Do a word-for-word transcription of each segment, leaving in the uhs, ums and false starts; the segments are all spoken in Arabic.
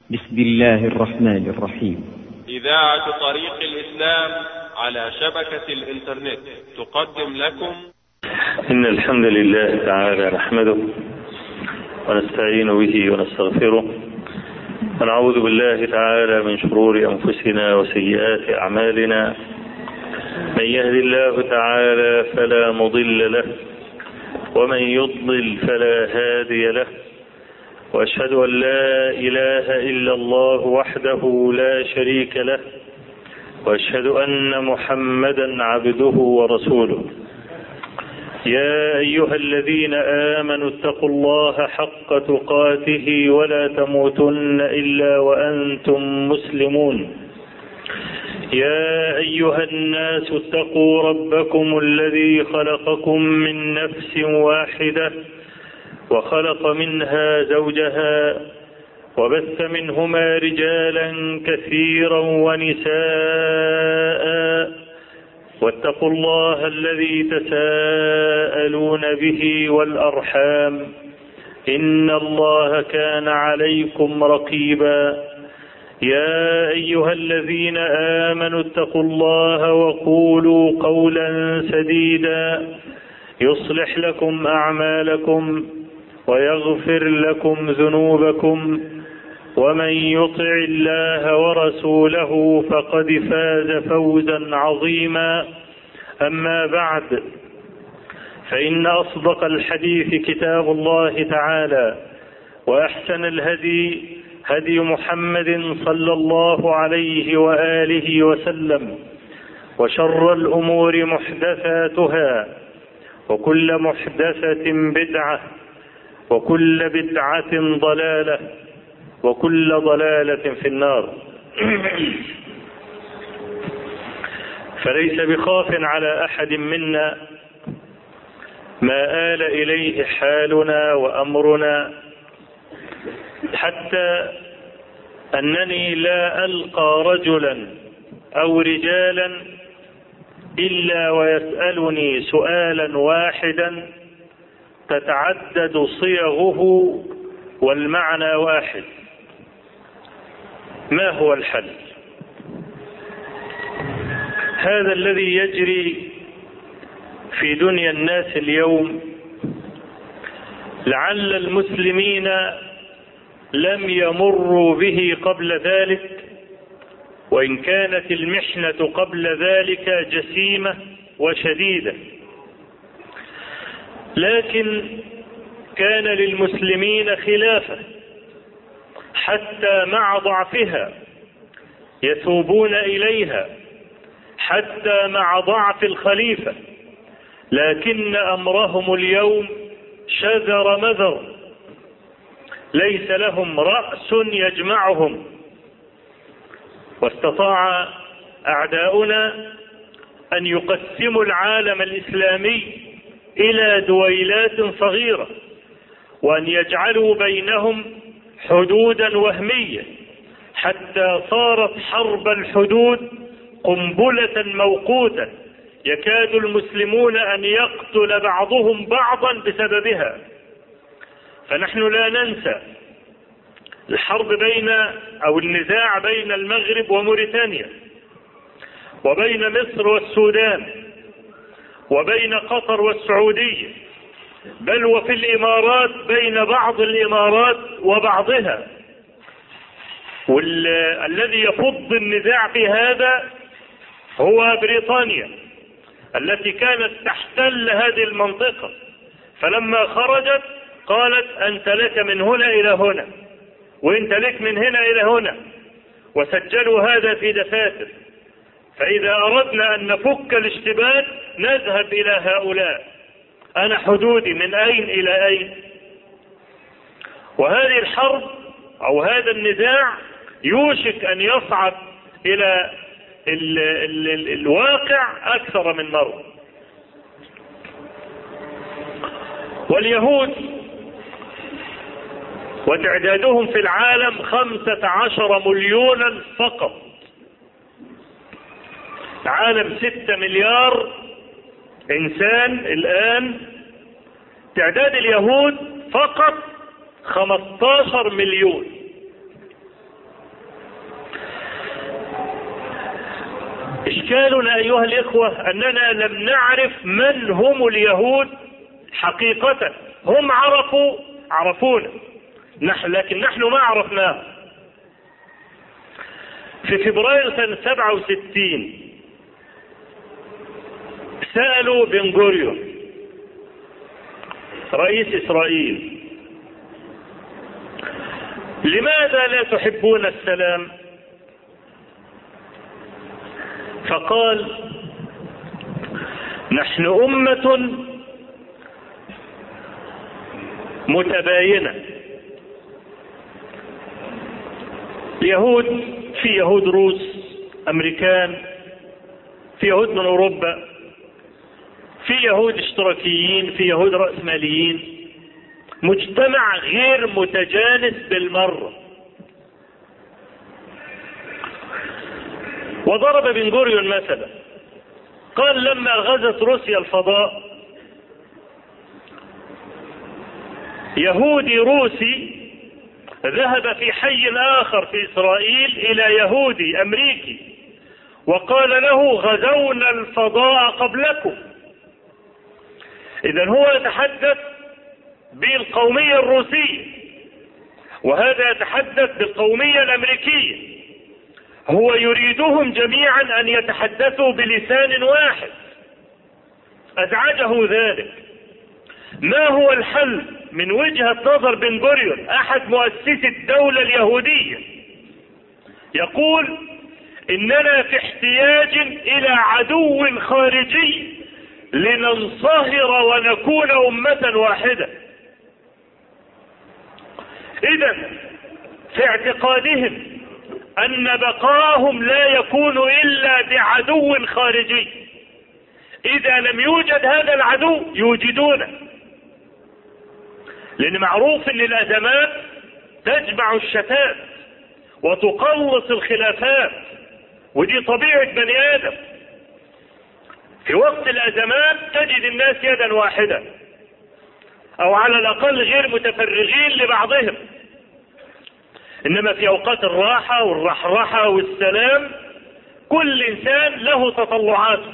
بسم الله الرحمن الرحيم. إذاعة طريق الإسلام على شبكة الإنترنت تقدم لكم إن الحمد لله تعالى نحمده ونستعين به ونستغفره ونعوذ بالله تعالى من شرور أنفسنا وسيئات أعمالنا. من يهد الله تعالى فلا مضل له ومن يضلل فلا هادي له، وأشهد أن لا إله إلا الله وحده لا شريك له، وأشهد أن محمدا عبده ورسوله. يا أيها الذين آمنوا اتقوا الله حق تقاته ولا تموتن إلا وأنتم مسلمون. يا أيها الناس اتقوا ربكم الذي خلقكم من نفس واحدة وخلق منها زوجها وبث منهما رجالا كثيرا ونساء، واتقوا الله الذي تساءلون به والأرحام إن الله كان عليكم رقيبا. يا أيها الذين آمنوا اتقوا الله وقولوا قولا سديدا يصلح لكم أعمالكم ويغفر لكم ذنوبكم، ومن يطع الله ورسوله فقد فاز فوزا عظيما. أما بعد، فإن أصدق الحديث كتاب الله تعالى، وأحسن الهدي هدي محمد صلى الله عليه وآله وسلم، وشر الأمور محدثاتها، وكل محدثة بدعة، وكل بدعة ضلالة، وكل ضلالة في النار. فليس بخاف على أحد منا ما آل إليه حالنا وأمرنا، حتى أنني لا ألقى رجلا أو رجالا إلا ويسألني سؤالا واحدا تتعدد صيغه والمعنى واحد: ما هو الحل؟ هذا الذي يجري في دنيا الناس اليوم لعل المسلمين لم يمروا به قبل ذلك، وإن كانت المحنة قبل ذلك جسيمة وشديدة، لكن كان للمسلمين خلافة حتى مع ضعفها يثوبون إليها، حتى مع ضعف الخليفة، لكن أمرهم اليوم شذر مذر، ليس لهم رأس يجمعهم. واستطاع أعداؤنا أن يقسموا العالم الإسلامي إلى دويلات صغيرة، وأن يجعلوا بينهم حدودا وهمية، حتى صارت حرب الحدود قنبلة موقوتة يكاد المسلمون أن يقتل بعضهم بعضا بسببها. فنحن لا ننسى الحرب بين أو النزاع بين المغرب وموريتانيا، وبين مصر والسودان، وبين قطر والسعودية، بل وفي الإمارات بين بعض الإمارات وبعضها. والذي يفض النزاع في هذا هو بريطانيا التي كانت تحتل هذه المنطقة، فلما خرجت قالت أنت لك من هنا إلى هنا، وأنت لك من هنا إلى هنا، وسجلوا هذا في دفاتر. فإذا أردنا أن نفك الاشتباك نذهب إلى هؤلاء: أنا حدودي من أين إلى أين؟ وهذه الحرب أو هذا النزاع يوشك أن يصعد إلى ال ال ال الواقع أكثر من مرة. واليهود وتعدادهم في العالم خمسة عشر مليونا فقط، العالم ستة مليار إنسان الآن، تعداد اليهود فقط خمسة عشر مليون. إشكالنا أيها الإخوة أننا لم نعرف من هم اليهود حقيقة. هم عرفوا عرفونا نحن، لكن نحن ما عرفناه. في فبراير سنة سبعة وستين سألوا بن غوريون رئيس إسرائيل: لماذا لا تحبون السلام؟ فقال: نحن أمة متباينة، يهود، في يهود روس أمريكان، في يهود من أوروبا، في يهود اشتراكيين، في يهود رأسماليين، مجتمع غير متجانس بالمرة. وضرب بن غوريون مثلا، قال: لما غزت روسيا الفضاء، يهودي روسي ذهب في حي آخر في إسرائيل إلى يهودي أمريكي وقال له: غزونا الفضاء قبلكم. إذن هو يتحدث بالقومية الروسية وهذا يتحدث بالقومية الأمريكية. هو يريدهم جميعا أن يتحدثوا بلسان واحد. أزعجه ذلك. ما هو الحل من وجهة نظر بن غوريون أحد مؤسسي الدولة اليهودية؟ يقول: إننا في احتياج إلى عدو خارجي لننصهر ونكون أمة واحدة. إذن في اعتقادهم أن بقاءهم لا يكون إلا بعدو خارجي. إذا لم يوجد هذا العدو يوجدونه، لأن معروف أن الأزمات تجمع الشتات وتقلص الخلافات، ودي طبيعة بني آدم. في وقت الأزمات تجد الناس يدا واحدة أو على الأقل غير متفرغين لبعضهم، إنما في أوقات الراحة والرحرحة والسلام كل إنسان له تطلعاته.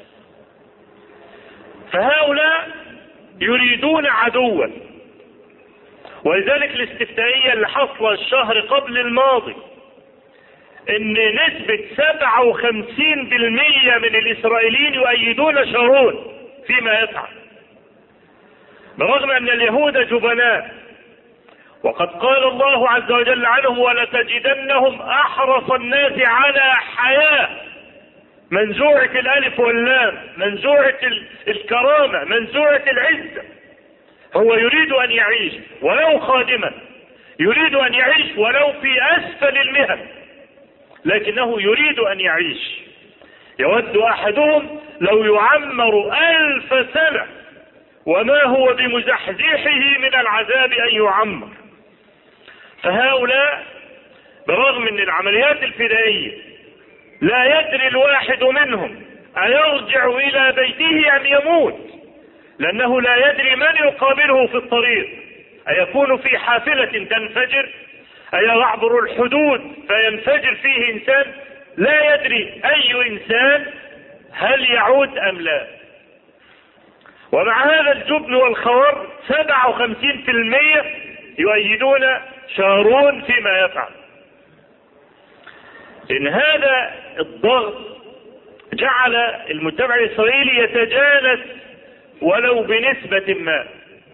فهؤلاء يريدون عدوا، ولذلك الاستفتائية اللي حصل الشهر قبل الماضي ان نسبة سبعة وخمسين بالمئة من الإسرائيليين يؤيدون شارون فيما يفعل، برغم أن اليهود جبناء. وقد قال الله عز وجل عنهم: ولتجدنهم أحرص الناس على حياة، منزوعة الألف واللام، منزوعة الكرامة، منزوعة العزة. هو يريد أن يعيش ولو خادما، يريد أن يعيش ولو في أسفل المهن، لكنه يريد أن يعيش. يود أحدهم لو يعمر ألف سنة وما هو بمزحزحه من العذاب أن يعمر. فهؤلاء برغم أن العمليات الفدائية لا يدري الواحد منهم أيرجع إلى بيته أم يموت، لأنه لا يدري من يقابله في الطريق، أيكون في حافلة تنفجر، أيعبر الحدود فينفجر فيه إنسان، لا يدري أي إنسان هل يعود أم لا. ومع هذا الجبن والخور سبعة وخمسين بالمئة يؤيدون شارون فيما يفعل. إن هذا الضغط جعل المجتمع الإسرائيلي يتجانس ولو بنسبة ما،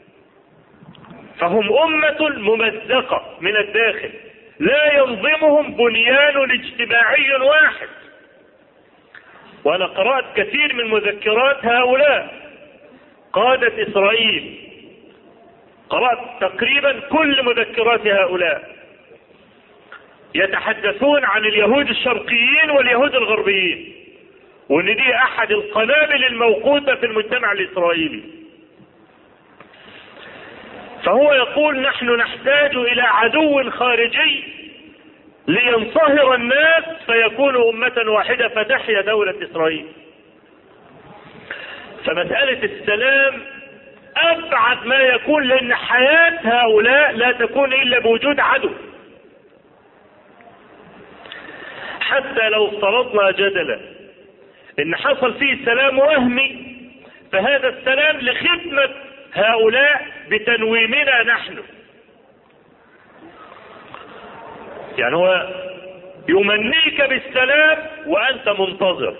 فهم أمة ممزقة من الداخل لا ينظمهم بنيان اجتماعي واحد. وأنا قرأت كثير من مذكرات هؤلاء قادة إسرائيل، قرأت تقريبا كل مذكرات هؤلاء، يتحدثون عن اليهود الشرقيين واليهود الغربيين، وان دي احد القنابل الموقوتة في المجتمع الاسرائيلي. فهو يقول: نحن نحتاج الى عدو خارجي لينصهر الناس فيكونوا امة واحدة فتحيا دولة اسرائيل. فمسألة السلام ابعد ما يكون، لان حياة هؤلاء لا تكون الا بوجود عدو. حتى لو افترضنا جدلا ان حصل فيه سلام وهمي، فهذا السلام لخدمة هؤلاء بتنويمنا نحن. يعني هو يمنيك بالسلام وانت منتظر،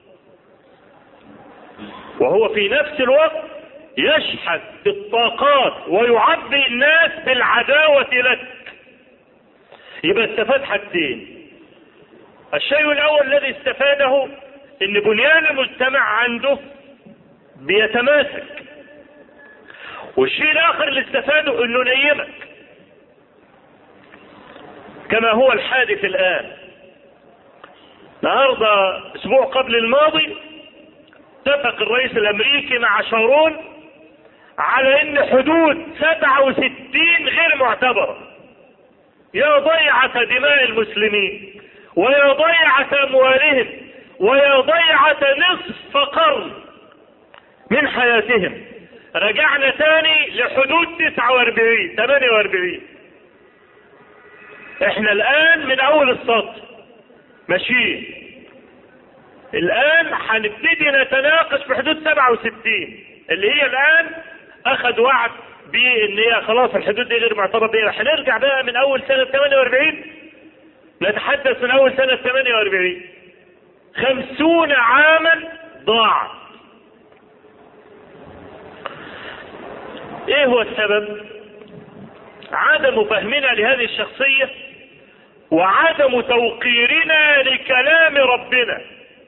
وهو في نفس الوقت يشحذ بالطاقات ويعبي الناس بالعداوة لك. يبقى استفاد حاجتين. الشيء الاول الذي استفاده ان بنيان المجتمع عنده بيتماسك، والشيء الاخر اللي استفاده انه نيمك، كما هو الحادث الان. النهارده اسبوع قبل الماضي اتفق الرئيس الامريكي مع شارون على ان حدود سبعة وستين غير معتبرة. يا ضيعة دماء المسلمين، ويا ضيعة اموالهم، ويا ضيعة نصف قرن من حياتهم. رجعنا تاني لحدود تسعة واربعين ثمانية واربعين. احنا الان من اول السطر ماشيين، الان هنبتدي نتناقش في حدود سبعة وستين اللي هي الان اخذ وعد بان هي خلاص الحدود دي غير معترف بيها. هنرجع بقى من اول سنة ثمانية واربعين، نتحدث من اول سنة ثمانية واربعين. خمسون عاما ضاعت. ايه هو السبب؟ عدم فهمنا لهذه الشخصية، وعدم توقيرنا لكلام ربنا.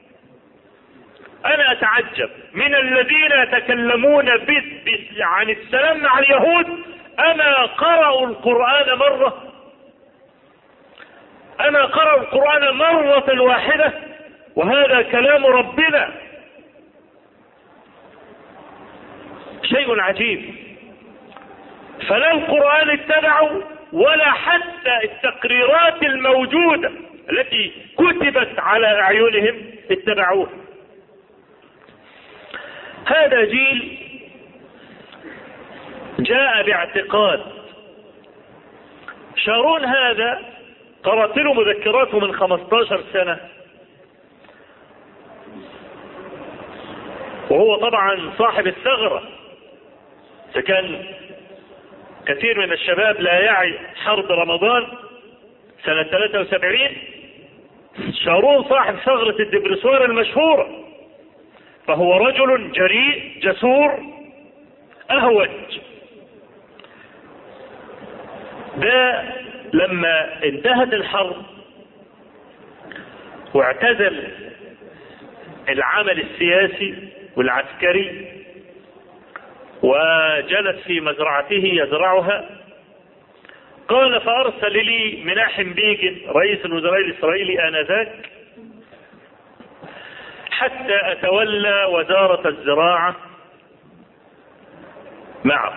انا اتعجب من الذين يتكلمون عن السلام مع اليهود اما قرأوا القرآن مرة، اما قرأوا القرآن مرة واحدة، وهذا كلام ربنا. شيء عجيب. فلا القرآن اتبعوا ولا حتى التقريرات الموجودة التي كتبت على أعينهم اتبعوها. هذا جيل جاء باعتقاد. شارون هذا قرأت له مذكراته من خمسة عشر سنة، وهو طبعا صاحب الثغرة. فكان كثير من الشباب لا يعي حرب رمضان سنة ثلاثة وسبعين. شارون صاحب ثغرة الدبرسوار المشهورة، فهو رجل جريء جسور أهوج. ده لما انتهت الحرب واعتزل العمل السياسي والعسكري وجلس في مزرعته يزرعها، قال فأرسل لي مناحم بيجن رئيس الوزراء الإسرائيلي آنذاك حتى أتولى وزارة الزراعة معه.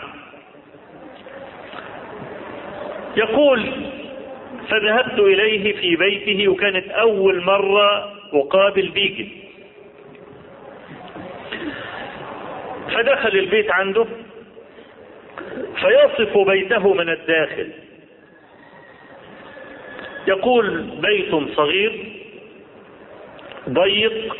يقول فذهبت إليه في بيته، وكانت أول مرة أقابل بيجن. فدخل البيت عنده فيصف بيته من الداخل. يقول بيت صغير ضيق،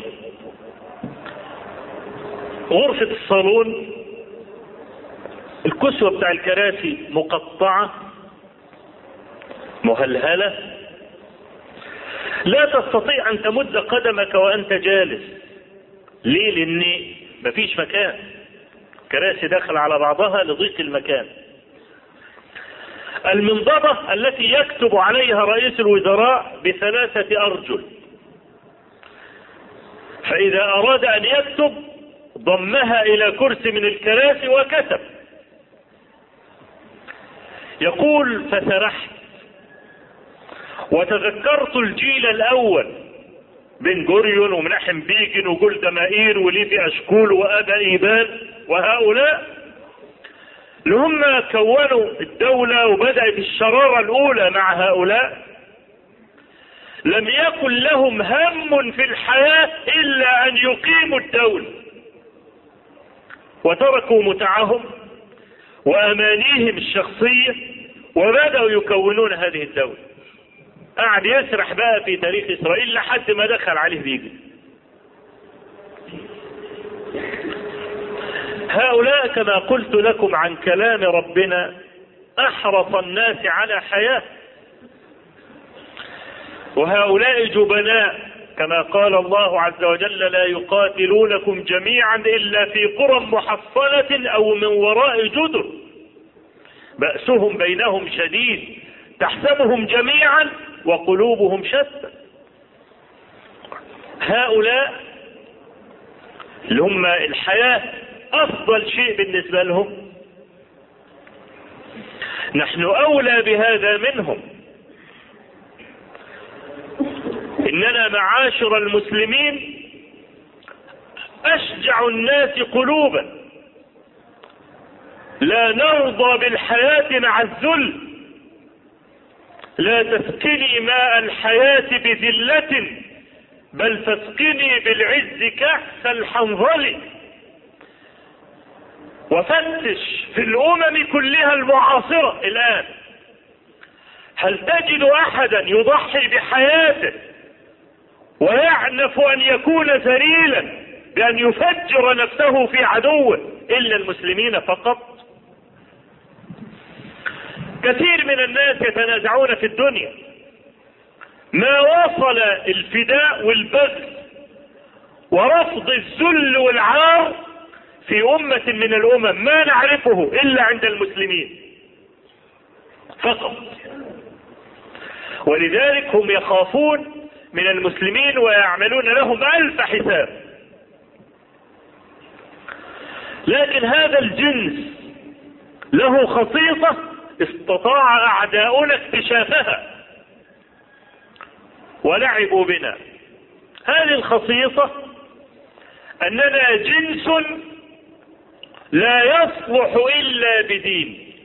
غرفة الصالون الكسوة بتاع الكراسي مقطعة مهلهلة، لا تستطيع ان تمد قدمك وانت جالس. ليه؟ لان مفيش مكان، كراسي داخل على بعضها لضيق المكان. المنضدة التي يكتب عليها رئيس الوزراء بثلاثة ارجل، فاذا اراد ان يكتب ضمها الى كرسي من الكراسي وكتب. يقول فسرحت وتذكرت الجيل الاول بن جوريون ومناحم بيجن وجولدا مائير وليفي اشكول وابا ايبان، وهؤلاء اللي هم كونوا الدولة وبدأت الشرارة الاولى مع هؤلاء. لم يكن لهم هم في الحياة الا ان يقيموا الدولة، وتركوا متعهم وامانيهم الشخصية وبدأوا يكونون هذه الدولة. قاعد يسرح بقى في تاريخ اسرائيل لحد ما دخل عليه بيجن. هؤلاء كما قلت لكم عن كلام ربنا أحرص الناس على حياة، وهؤلاء جبناء كما قال الله عز وجل: لا يقاتلونكم جميعا إلا في قرى محصنة أو من وراء جدر بأسهم بينهم شديد تحسبهم جميعا وقلوبهم شتى. هؤلاء اللي هم الحياة أفضل شيء بالنسبة لهم، نحن أولى بهذا منهم. إننا معاشر المسلمين أشجع الناس قلوبا، لا نرضى بالحياة مع الذل، لا تسقني ماء الحياة بذلة بل تسقني بالعز كأس الحنظل. وفتش في الأمم كلها المعاصرة الآن، هل تجد أحدا يضحي بحياته ويعنف أن يكون ذليلا بأن يفجر نفسه في عدوه إلا المسلمين فقط؟ كثير من الناس يتنازعون في الدنيا، ما وصل الفداء والبذل ورفض الذل والعار في أمة من الأمم ما نعرفه إلا عند المسلمين فقط. ولذلك هم يخافون من المسلمين ويعملون لهم ألف حساب. لكن هذا الجنس له خصيصة استطاع أعداؤنا اكتشافها ولعبوا بنا. هذه الخصيصة أننا جنس لا يصلح إلا بدين،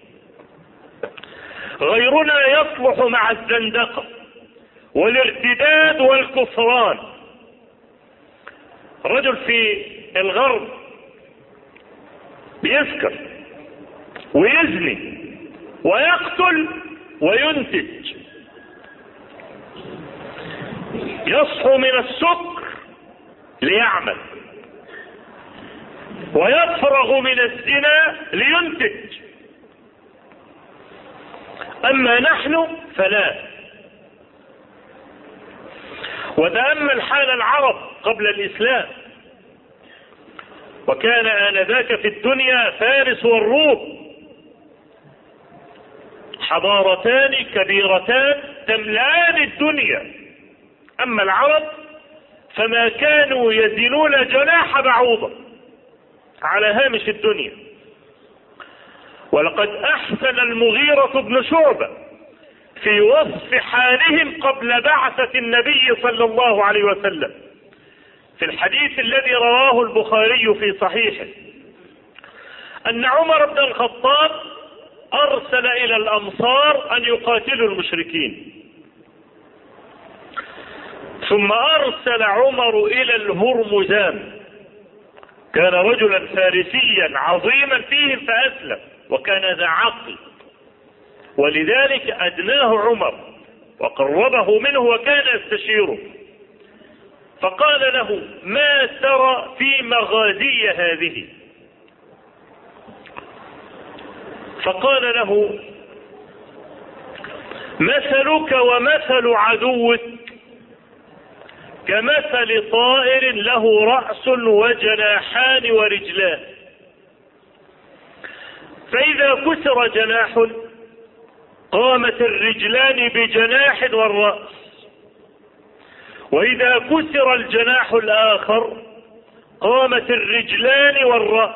غيرنا يصلح مع الزندقة والارتداد والكفران. رجل في الغرب بيسكر ويزني ويقتل وينتج، يصحو من السكر ليعمل ويفرغ من الزنا لينتج. أما نحن فلا. وتأمل حال العرب قبل الإسلام، وكان آنذاك في الدنيا فارس والروم حضارتان كبيرتان تملأان الدنيا. أما العرب فما كانوا يزنون جناح بعوضة على هامش الدنيا. ولقد أحسن المغيرة بن شعبة في وصف حالهم قبل بعثة النبي صلى الله عليه وسلم في الحديث الذي رواه البخاري في صحيحه أن عمر بن الخطاب أرسل إلى الأمصار أن يقاتلوا المشركين، ثم أرسل عمر إلى الهرمزان، كان رجلا فارسيا عظيما فيهم فأسلم وكان ذا عقل، ولذلك أدناه عمر وقربه منه وكان يستشيره، فقال له: ما ترى في مغازي هذه؟ فقال له: مثلك ومثل عدوك كمثل طائر له رأس وجناحان ورجلان، فإذا كسر جناح قامت الرجلان بجناح والرأس، وإذا كسر الجناح الآخر قامت الرجلان والرأس،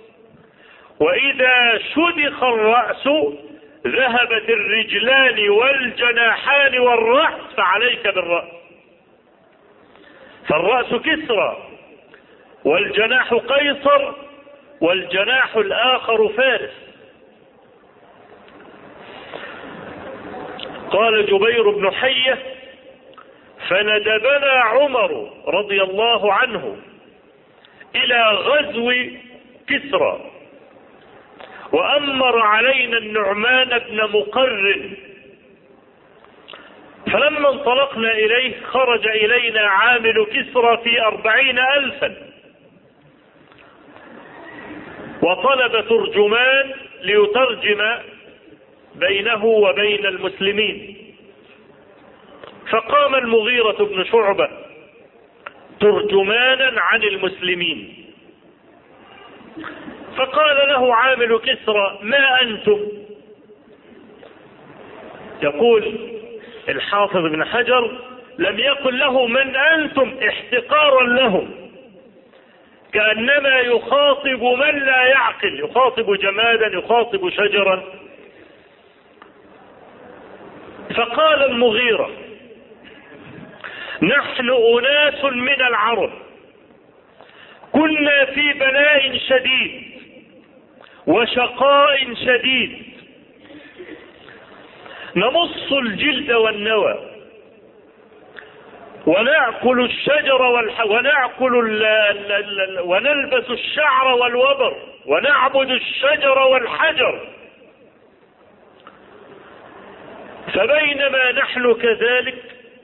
وإذا شدخ الرأس ذهبت الرجلان والجناحان والرأس، فعليك بالرأس. فالرأس كسرى والجناح قيصر والجناح الآخر فارس. قال جبير بن حية: فندبنا عمر رضي الله عنه إلى غزو كسرى، وأمر علينا النعمان بن مقرن، فلما انطلقنا إليه خرج إلينا عامل كسرى في أربعين ألفا، وطلب ترجمان ليترجم بينه وبين المسلمين. فقام المغيرة بن شعبة ترجمانا عن المسلمين، فقال له عامل كسرى: ما أنتم؟ يقول الحافظ بن حجر: لم يقل له من أنتم احتقارا لهم، كأنما يخاطب من لا يعقل، يخاطب جمادا، يخاطب شجرا. فقال المغيرة: نحن أناس من العرب كنا في بلاء شديد وشقاء شديد، نمص الجلد والنوى ونأكل الشجر والح... ونأكل ال... ال... ال... ونلبس الشعر والوبر ونعبد الشجر والحجر. فبينما نحن كذلك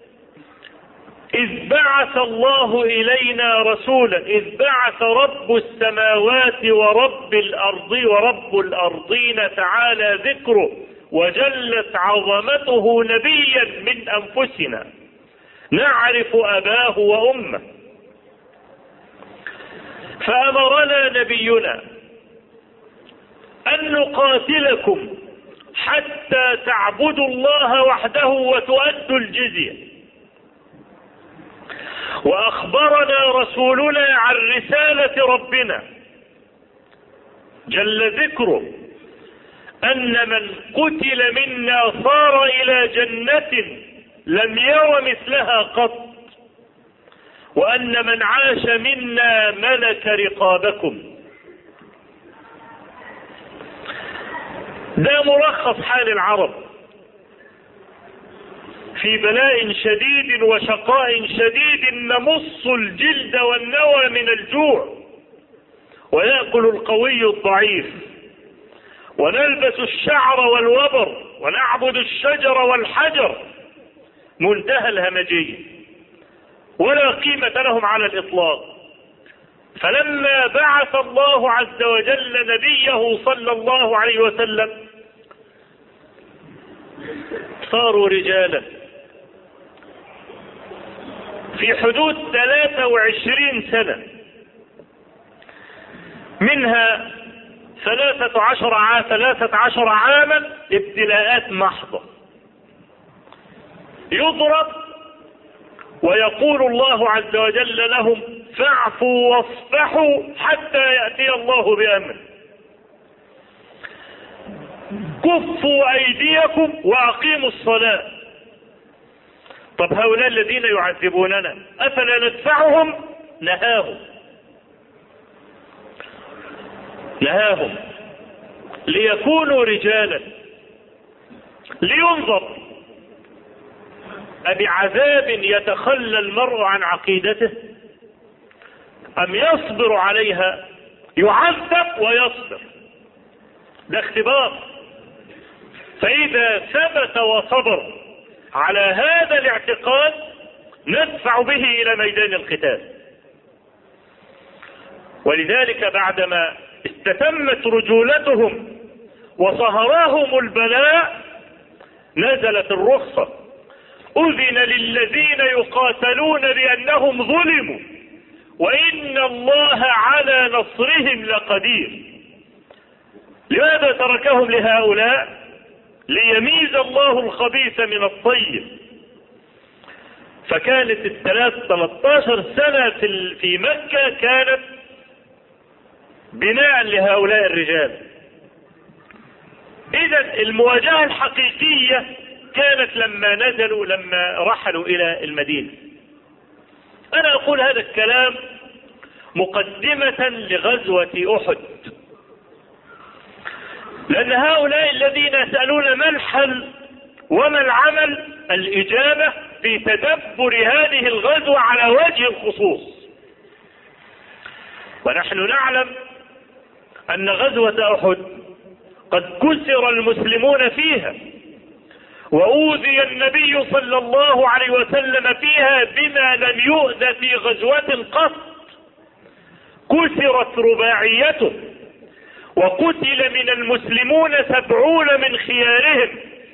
إذ بعث الله إلينا رسولا، إذ بعث رب السماوات ورب الأرض ورب الأرضين تعالى ذكره وجلت عظمته نبيا من أنفسنا نعرف أباه وأمه، فأمرنا نبينا أن نقاتلكم حتى تعبدوا الله وحده وتؤدوا الجزية. وأخبرنا رسولنا عن رسالة ربنا جل ذكره أن من قتل منا صار إلى جنة لم ير مثلها قط، وأن من عاش منا ملك رقابكم. ده ملخص حال العرب في بلاء شديد وشقاء شديد، نمص الجلد والنوى من الجوع ويأكل القوي الضعيف، ونلبس الشعر والوبر ونعبد الشجر والحجر، منتهى الهمجية ولا قيمة لهم على الإطلاق. فلما بعث الله عز وجل نبيه صلى الله عليه وسلم صاروا رجالا في حدود ثلاثة وعشرين سنة، منها ثلاثة عشر عام ثلاثة عشر عاما ابتلاءات محضة، يضرب ويقول الله عز وجل لهم: فاعفوا واصفحوا حتى يأتي الله بأمره، كفوا أيديكم وأقيموا الصلاة. طب هؤلاء الذين يعذبوننا أفلا ندفعهم؟ نهاهم نهاهم ليكونوا رجالا، لينظر أبعذاب يتخلى المرء عن عقيدته أم يصبر عليها؟ يعذب ويصبر، ده اختبار. فإذا ثبت وصبر على هذا الاعتقاد ندفع به إلى ميدان القتال. ولذلك بعدما استتمت رجولتهم وصهراهم البلاء نزلت الرخصة: أذن للذين يقاتلون بأنهم ظلموا وإن الله على نصرهم لقدير. لماذا تركهم لهؤلاء؟ ليميز الله الخبيث من الطيب. فكانت الثلاث ثلاثة عشر سنة في مكة كانت بناء لهؤلاء الرجال. إذا المواجهة الحقيقية كانت لما نزلوا لما رحلوا إلى المدينة. أنا أقول هذا الكلام مقدمة لغزوة أحد، لأن هؤلاء الذين يسألون ما الحل وما العمل، الإجابة في تدبر هذه الغزوة على وجه الخصوص. ونحن نعلم أن غزوة أحد قد كسر المسلمون فيها، وأوذي النبي صلى الله عليه وسلم فيها بما لم يؤذ في غزوة قط. كسرت رباعيته وقتل من المسلمون سبعون من خيارهم،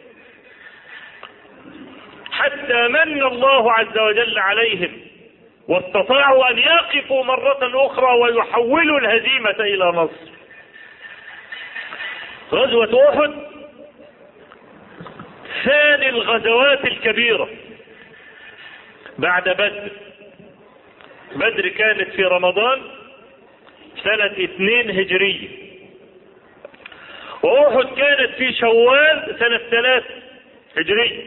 حتى من الله عز وجل عليهم واستطاعوا أن يقفوا مرة أخرى ويحولوا الهزيمة إلى نصر. غزوة أحد ثاني الغزوات الكبيرة بعد بدر. بدر كانت في رمضان سنة اثنين هجرية، وأحد كانت في شوال سنة ثلاث هجرية.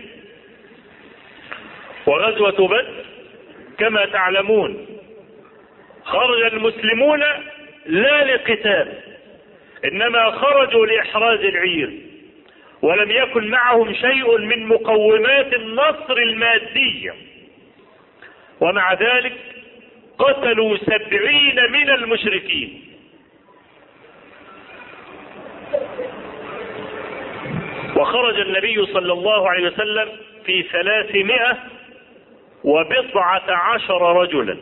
وغزوة بدر كما تعلمون خرج المسلمون لا لقتال، إنما خرجوا لإحراز العير، ولم يكن معهم شيء من مقومات النصر المادية، ومع ذلك قتلوا سبعين من المشركين. وخرج النبي صلى الله عليه وسلم في ثلاثمائة وبضعة عشر رجلا،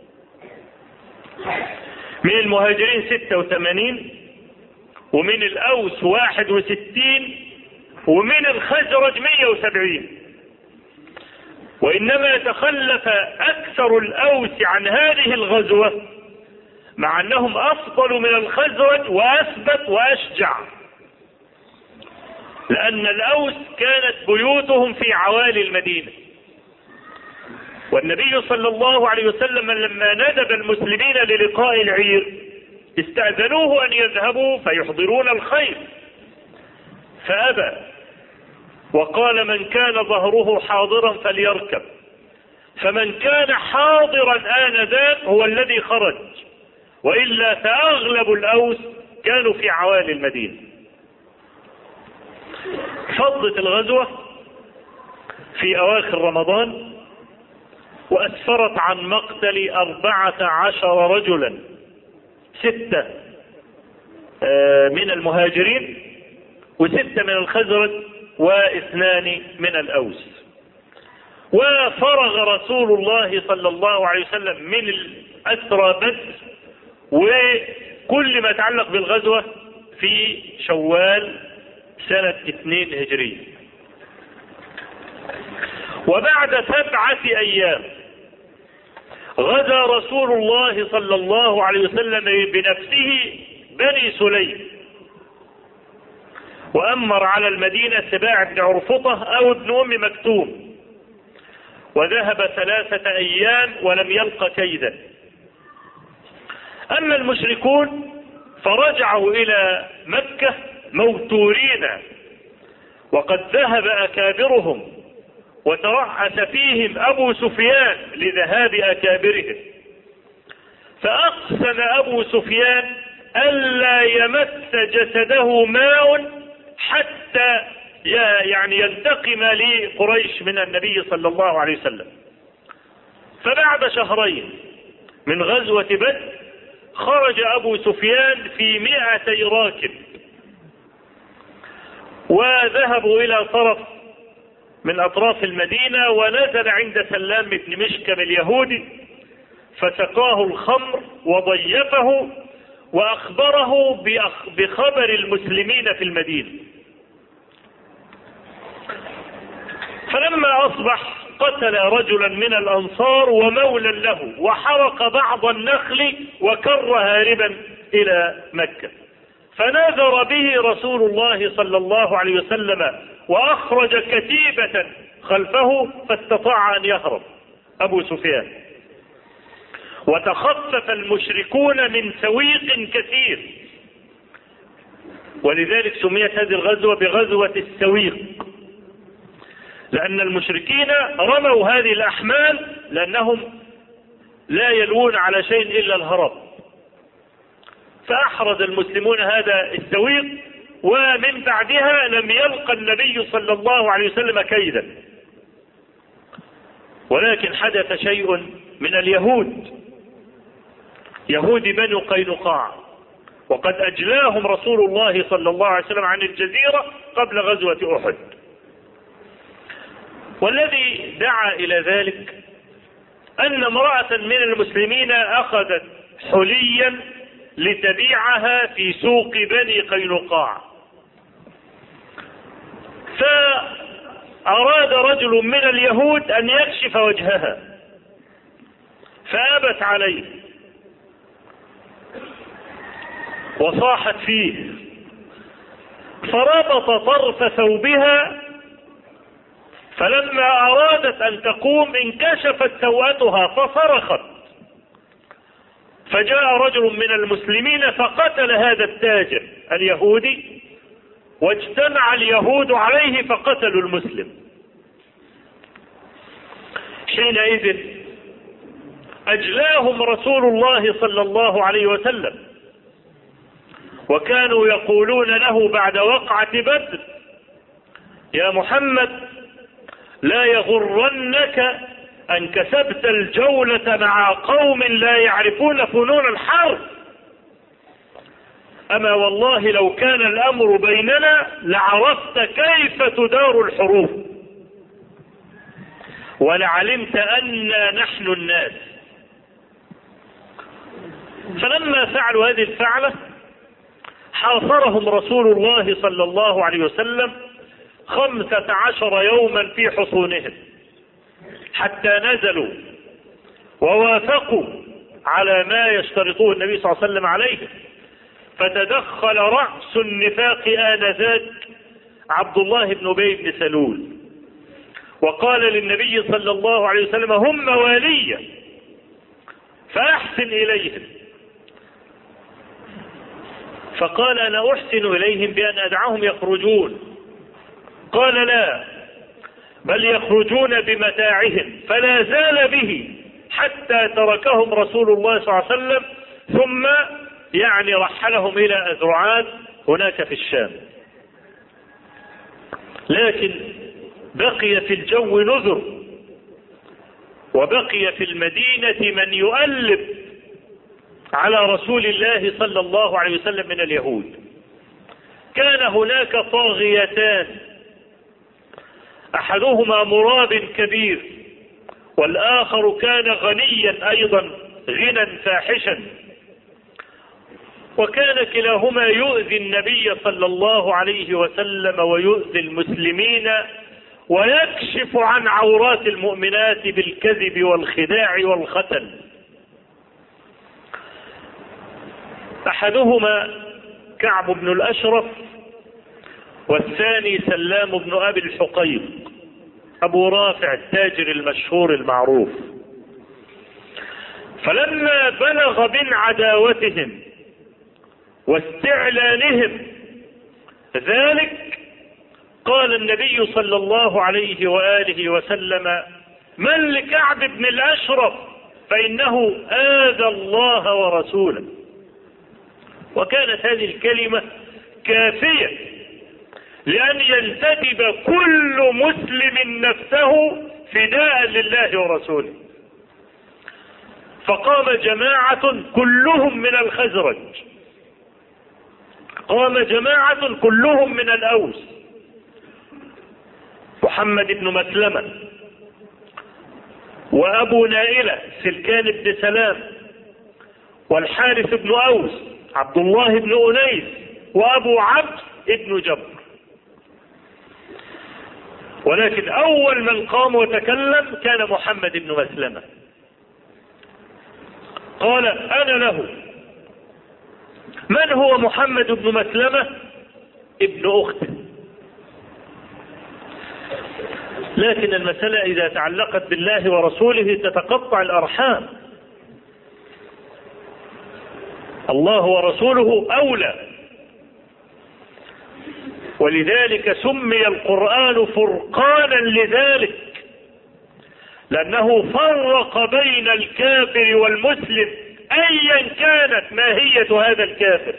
من المهاجرين ستة وثمانين، ومن الأوس واحد وستين، ومن الخزرج مئة وسبعين. وإنما تخلف أكثر الأوس عن هذه الغزوة، مع أنهم أفضل من الخزرج وأثبت وأشجع، لأن الأوس كانت بيوتهم في عوالي المدينة. والنبي صلى الله عليه وسلم لما ندب المسلمين للقاء العير استأذنوه أن يذهبوا فيحضرون الخير، فأبى، وقال من كان ظهره حاضرا فليركب. فمن كان حاضرا آنذاك هو الذي خرج، وإلا فأغلب الأوس كانوا في عوالي المدينة. فضت الغزوة في أواخر رمضان، وأسفرت عن مقتل أربعة عشر رجلا، ستة من المهاجرين وستة من الخزرج واثنان من الأوس. وفرغ رسول الله صلى الله عليه وسلم من الأسرى بدر وكل ما يتعلق بالغزوة في شوال سنة اثنين هجرية. وبعد سبعة أيام غزا رسول الله صلى الله عليه وسلم بنفسه بني سليم، وأمر على المدينة سباع بن عرفطة أو ابن أم مكتوم، وذهب ثلاثة أيام ولم يلق كيدا. أما المشركون فرجعوا إلى مكة موتورين، وقد ذهب أكابرهم وترأس فيهم أبو سفيان لذهاب أكابرهم، فأقسم أبو سفيان ألا يمس جسده ماء حتى يعني ينتقم لقريش من النبي صلى الله عليه وسلم. فبعد شهرين من غزوة بدر خرج أبو سفيان في مئتي راكب، وذهبوا إلى طرف من أطراف المدينة، ونزل عند سلام بن مشكم اليهودي فسقاه الخمر وضيفه وأخبره بخبر المسلمين في المدينة. فلما أصبح قتل رجلا من الأنصار ومولا له، وحرق بعض النخل وكر هاربا إلى مكة. فنذر به رسول الله صلى الله عليه وسلم وأخرج كتيبة خلفه، فاستطاع أن يهرب أبو سفيان. وتخفف المشركون من سويق كثير، ولذلك سميت هذه الغزوة بغزوة السويق، لأن المشركين رموا هذه الأحمال لأنهم لا يلوون على شيء إلا الهرب. فأحرز المسلمون هذا السويق، ومن بعدها لم يلقى النبي صلى الله عليه وسلم كيدا. ولكن حدث شيء من اليهود، يهود بنو قينقاع، وقد أجلاهم رسول الله صلى الله عليه وسلم عن الجزيرة قبل غزوة أحد. والذي دعا إلى ذلك أن امرأة من المسلمين أخذت حليا لتبيعها في سوق بني قينقاع. فأراد رجل من اليهود أن يكشف وجهها فأبت عليه وصاحت فيه، فربط طرف ثوبها، فلما أرادت أن تقوم انكشفت سوءتها فصرخت، فجاء رجل من المسلمين فقتل هذا التاجر اليهودي، واجتمع اليهود عليه فقتلوا المسلم. حينئذ أجلاهم رسول الله صلى الله عليه وسلم، وكانوا يقولون له بعد وقعة بدر: يا محمد لا يغرنك أن كسبت الجولة مع قوم لا يعرفون فنون الحرب، أما والله لو كان الأمر بيننا لعرفت كيف تدار الحروب ولعلمت أننا نحن الناس. فلما فعلوا هذه الفعلة حاصرهم رسول الله صلى الله عليه وسلم خمسة عشر يوما في حصونهم حتى نزلوا ووافقوا على ما يشترطه النبي صلى الله عليه وسلم عليه. فتدخل رأس النفاق آنذاك عبد الله بن أبي بن سلول، وقال للنبي صلى الله عليه وسلم: هم موالي فأحسن إليهم. فقال: أنا أحسن إليهم بأن أدعهم يخرجون. قال: لا، بل يخرجون بمتاعهم. فلا زال به حتى تركهم رسول الله صلى الله عليه وسلم، ثم يعني رحلهم إلى أذرعات هناك في الشام. لكن بقي في الجو نذر، وبقي في المدينة من يؤلب على رسول الله صلى الله عليه وسلم من اليهود. كان هناك طاغيتان، أحدهما مراب كبير، والآخر كان غنيا أيضا غنى فاحشا، وكان كلاهما يؤذي النبي صلى الله عليه وسلم ويؤذي المسلمين ويكشف عن عورات المؤمنات بالكذب والخداع والختن. أحدهما كعب بن الأشرف، والثاني سلام بن أبي الحقيق أبو رافع التاجر المشهور المعروف. فلما بلغ من عداوتهم واستعلانهم ذلك قال النبي صلى الله عليه وآله وسلم: من لكعب بن الأشرف فإنه آذى الله ورسوله. وكانت هذه الكلمة كافية لأن ينتدب كل مسلم نفسه فداء لله ورسوله. فقام جماعة كلهم من الخزرج، قام جماعة كلهم من الأوس: محمد بن مسلمة، وأبو نائلة سلكان بن سلام، والحارث بن أوس عبد الله بن أنيس، وأبو عبس بن جبر. ولكن أول من قام وتكلم كان محمد بن مسلمة. قال: أنا له. من هو محمد بن مسلمة؟ ابن أخته. لكن المسألة إذا تعلقت بالله ورسوله تتقطع الأرحام. الله ورسوله أولى، ولذلك سمي القرآن فرقانا لذلك، لأنه فرق بين الكافر والمسلم أيا كانت ماهية هذا الكافر.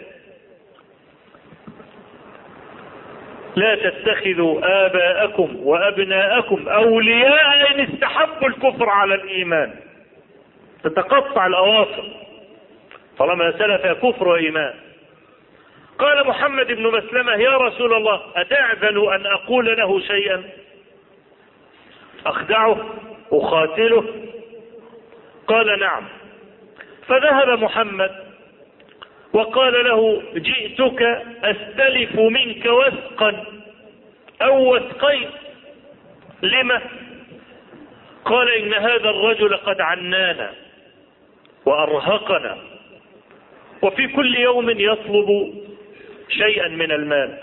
لا تتخذوا آباءكم وأبناءكم أولياء إن استحبوا الكفر على الإيمان. تتقطع الأواصر طالما سلف كفر وإيمان. قال محمد بن مسلمة: يا رسول الله أتعذن أن أقول له شيئا أخدعه أخاتله؟ قال: نعم. فذهب محمد وقال له جئتك أستلف منك وثقا أو وثقين. لما؟ قال إن هذا الرجل قد عنانا وأرهقنا، وفي كل يوم يطلب شيئا من المال.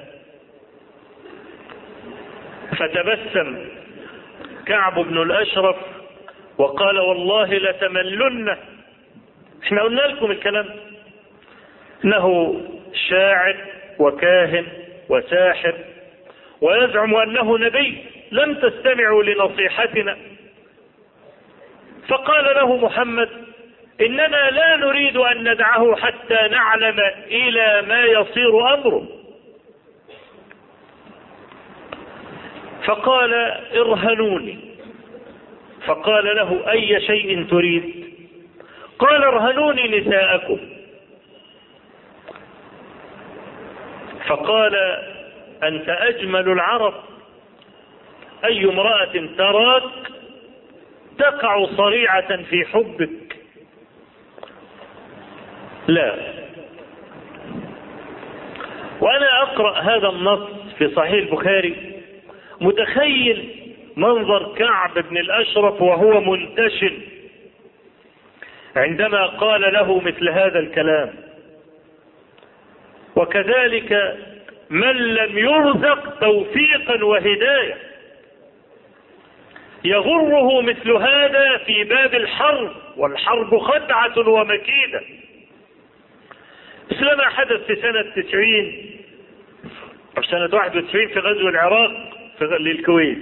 فتبسم كعب بن الأشرف وقال والله لتملن. احنا قلنا لكم الكلام، انه شاعر وكاهن وساحر ويزعم انه نبي، لم تستمعوا لنصيحتنا. فقال له محمد اننا لا نريد ان ندعه حتى نعلم الى ما يصير امره. فقال ارهنوني. فقال له اي شيء تريد؟ قال ارهنوني نساءكم. فقال انت اجمل العرب، اي امرأة تراك تقع صريعة في حبك. لا. وانا اقرأ هذا النص في صحيح البخاري متخيل منظر كعب بن الاشرف وهو منتشن عندما قال له مثل هذا الكلام. وكذلك من لم يرزق توفيقا وهداية يغره مثل هذا في باب الحرب، والحرب خدعة ومكيدة. مثل ما حدث في سنة تسعين أو سنة واحد وتسعين في غزو العراق في للكويت.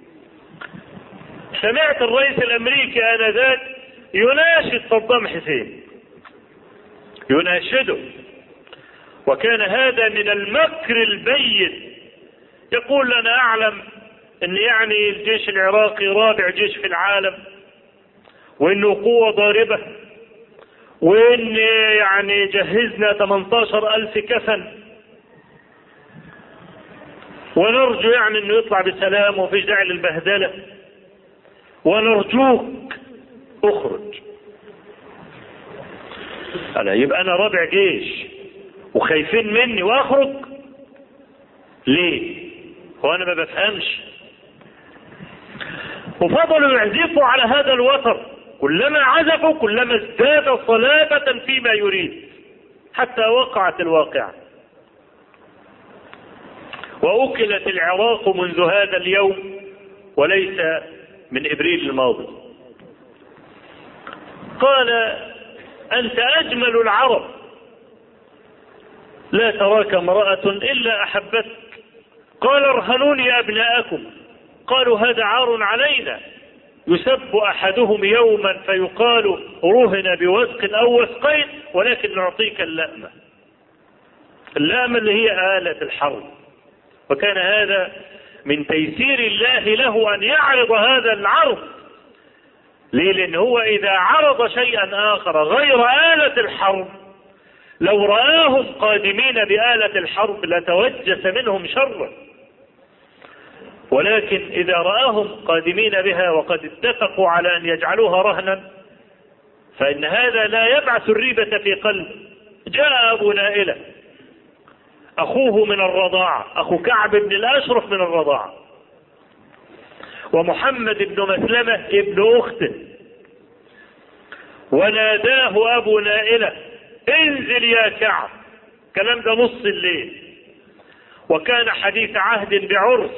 سمعت الرئيس الأمريكي آنذاك يناشد صدام حسين، يناشده، وكان هذا من المكر البين. يقول أنا أعلم أن يعني الجيش العراقي رابع جيش في العالم، وأنه قوة ضاربة، وأن يعني جهزنا ثمانية عشر ألف كفن، ونرجو يعني أنه يطلع بسلام وفيش داعي للبهدلة، ونرجوك اخرج. أنا يبقى أنا رابع جيش وخايفين مني واخرج ليه؟ هو أنا ما بفهمش. وفضلوا يعزفوا على هذا الوتر، كلما عزفوا كلما ازداد صلابة فيما يريد، حتى وقعت الواقعة وأكلت العراق منذ هذا اليوم وليس من إبريل الماضي. قال أنت أجمل العرب، لا تراك امرأة إلا أحبتك. قال ارهنوني أبناءكم. قالوا هذا عار علينا، يسب أحدهم يوما فيقال رهن بوثق أو وثقين، ولكن نعطيك اللأمة. اللأمة اللي هي آلة الحرب. وكان هذا من تيسير الله له أن يعرض هذا العرض. ليه؟ لأن هو إذا عرض شيئا آخر غير آلة الحرب لو رآهم قادمين بآلة الحرب لتوجس منهم شرا، ولكن إذا رآهم قادمين بها وقد اتفقوا على أن يجعلوها رهنا فإن هذا لا يبعث الريبة في قلب. جاء أبو نائلة أخوه من الرضاعة، أخو كعب بن الأشرف من الرضاعة، ومحمد بن مسلمة ابن أخته، وناداه أبو نائلة انزل يا كعب. كلام ده نص الليل، وكان حديث عهد بعرس.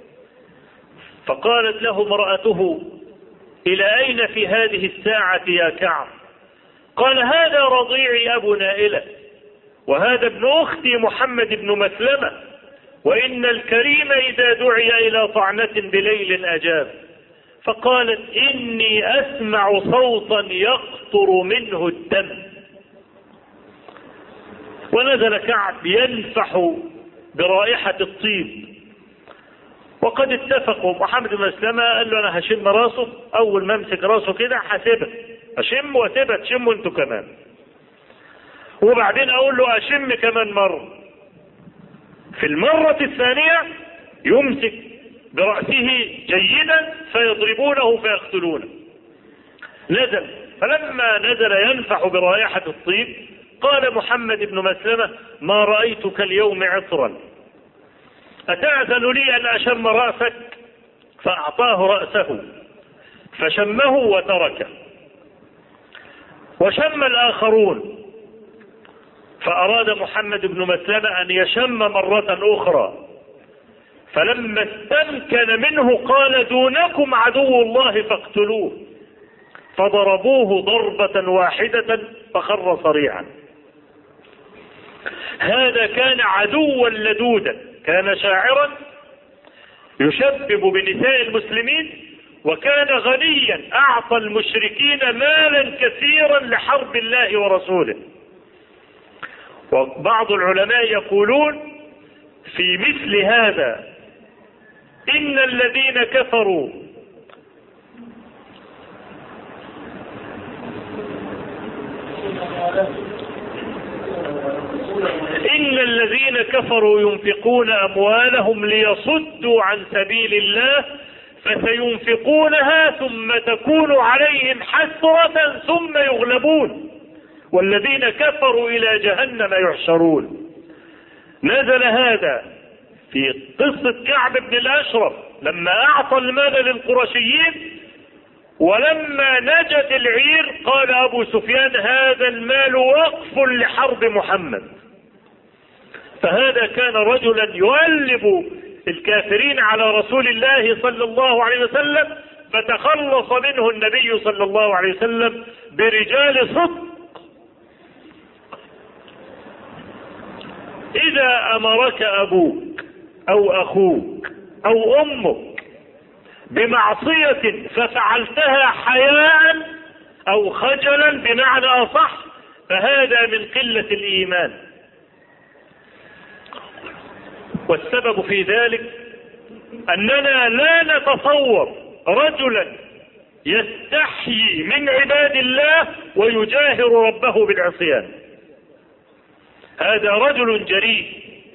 فقالت له امرأته إلى أين في هذه الساعة يا كعب؟ قال هذا رضيعي أبو نائلة، وهذا ابن أختي محمد بن مسلمة، وإن الكريم إذا دعي إلى طعنة بليل أجاب. فقالت إني أسمع صوتا يقطر منه الدم. ونزل كعب ينفح برائحة الطيب، وقد اتفقوا. محمد بن مسلمة قال له أنا هشم راسه، أول ما امسك راسه كده حاسبه، أشم واسيبها تشموا أنتوا كمان، وبعدين أقول له أشم كمان مرة. في المرة الثانية يمسك برأسه جيدا فيضربونه فيقتلونه. نزل، فلما نزل ينفح برائحة الطيب قال محمد بن مسلمة: ما رأيتك اليوم عطرا، أتأذن لي أن أشم رأسك؟ فأعطاه رأسه فشمه وتركه. وشم الآخرون، فأراد محمد بن مسلمة أن يشم مرة أخرى، فلما استمكن منه قال: دونكم عدو الله فاقتلوه، فضربوه ضربة واحدة فخر صريعا. هذا كان عدوا لدودا، كان شاعرا يشبب بنساء المسلمين، وكان غنيا أعطى المشركين مالا كثيرا لحرب الله ورسوله. وبعض العلماء يقولون في مثل هذا: إن الذين كفروا إن الذين كفروا ينفقون أموالهم ليصدوا عن سبيل الله فسينفقونها ثم تكون عليهم حسرة ثم يغلبون والذين كفروا إلى جهنم يحشرون. نزل هذا في قصة كعب بن الأشرف لما أعطى المال للقرشيين، ولما نجت العير قال أبو سفيان: هذا المال وقف لحرب محمد. فهذا كان رجلا يؤلب الكافرين على رسول الله صلى الله عليه وسلم، فتخلص منه النبي صلى الله عليه وسلم برجال صدق. إذا أمرك أبوك أو أخوك أو أمك بمعصية ففعلتها حياء أو خجلا بمعنى أصح، فهذا من قلة الإيمان. والسبب في ذلك أننا لا نتصور رجلا يستحيي من عباد الله ويجاهر ربه بالعصيان. هذا رجل جريء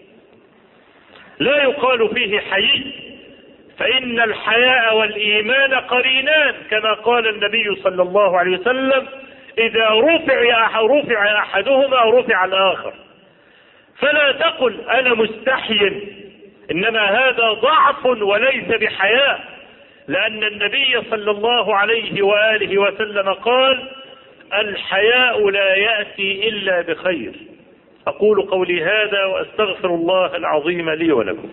لا يقال فيه حيي، فإن الحياء والإيمان قرينان، كما قال النبي صلى الله عليه وسلم: إذا رفع رفع أحدهما رفع الآخر. فلا تقل أنا مستحي، إنما هذا ضعف وليس بحياء، لأن النبي صلى الله عليه وآله وسلم قال: الحياء لا يأتي إلا بخير. أقول قولي هذا وأستغفر الله العظيم لي ولكم.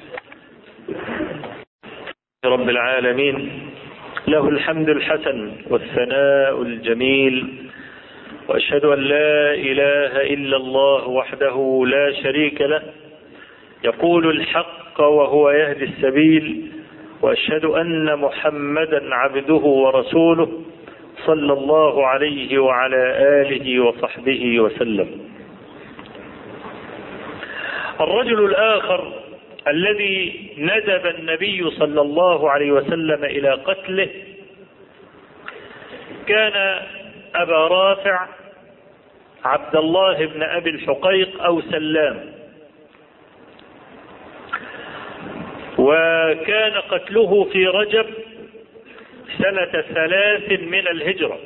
رب العالمين، له الحمد الحسن والثناء الجميل، وأشهد أن لا إله إلا الله وحده لا شريك له، يقول الحق وهو يهدي السبيل، وأشهد أن محمدا عبده ورسوله صلى الله عليه وعلى آله وصحبه وسلم. الرجل الآخر الذي ندب النبي صلى الله عليه وسلم إلى قتله كان أبا رافع عبد الله بن أبي الحقيق أو سلام، وكان قتله في رجب سنة ثلاث من الهجرة.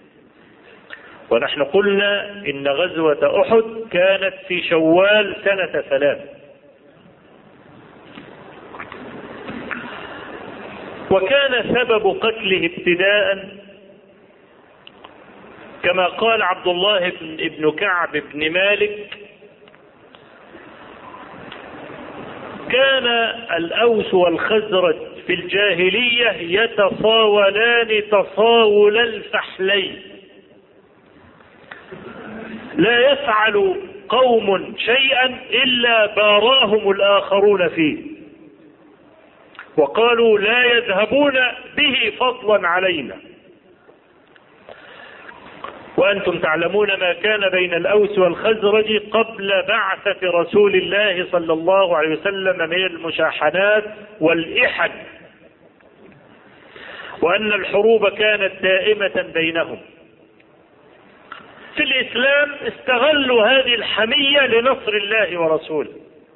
ونحن قلنا إن غزوة أحد كانت في شوال سنة ثلاث. وكان سبب قتله ابتداء كما قال عبد الله بن كعب بن مالك: كان الأوس والخزرج في الجاهلية يتصاولان تصاول الفحلين، لا يفعل قوم شيئا إلا باراهم الآخرون فيه، وقالوا لا يذهبون به فضلا علينا. وأنتم تعلمون ما كان بين الأوس والخزرج قبل بعثة رسول الله صلى الله عليه وسلم من المشاحنات والإحن، وأن الحروب كانت دائمة بينهم. في الإسلام استغلوا هذه الحمية لنصر الله ورسوله،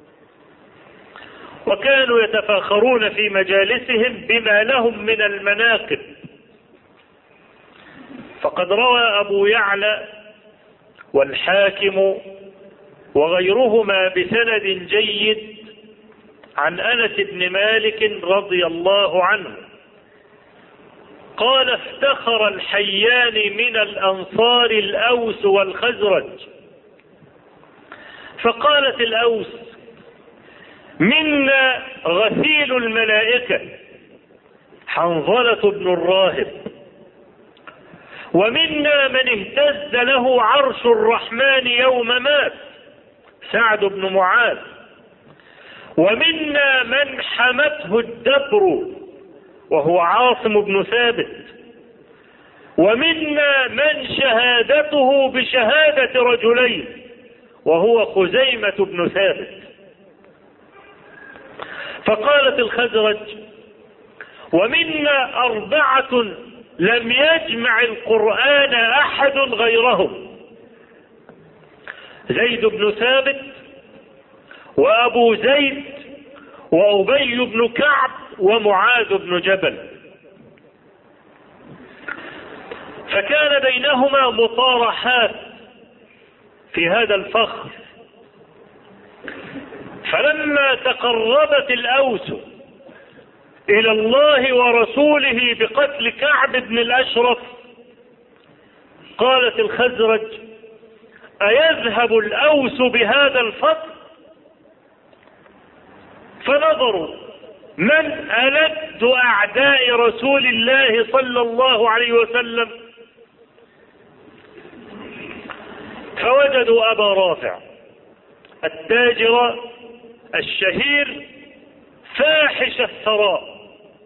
وكانوا يتفاخرون في مجالسهم بما لهم من المناقب. فقد روى أبو يعلى والحاكم وغيرهما بسند جيد عن أنس بن مالك رضي الله عنه قال: افتخر الحيان من الأنصار الأوس والخزرج، فقالت الأوس: منا غسيل الملائكة حنظلة بن الراهب، ومنا من اهتز له عرش الرحمن يوم مات سعد بن معاذ، ومنا من حمته الدبر وهو عاصم بن ثابت، ومنا من شهادته بشهادة رجلين وهو خزيمة بن ثابت. فقالت الخزرج: ومنا أربعة لم يجمع القرآن أحد غيرهم: زيد بن ثابت، وأبو زيد، وأبي بن كعب، ومعاذ بن جبل. فكان بينهما مطارحات في هذا الفخر. فلما تقربت الأوس إلى الله ورسوله بقتل كعب بن الأشرف قالت الخزرج: أيذهب الأوس بهذا الفضل؟ فنظروا من ألد أعداء رسول الله صلى الله عليه وسلم، فوجدوا أبا رافع التاجر الشهير فاحش الثراء،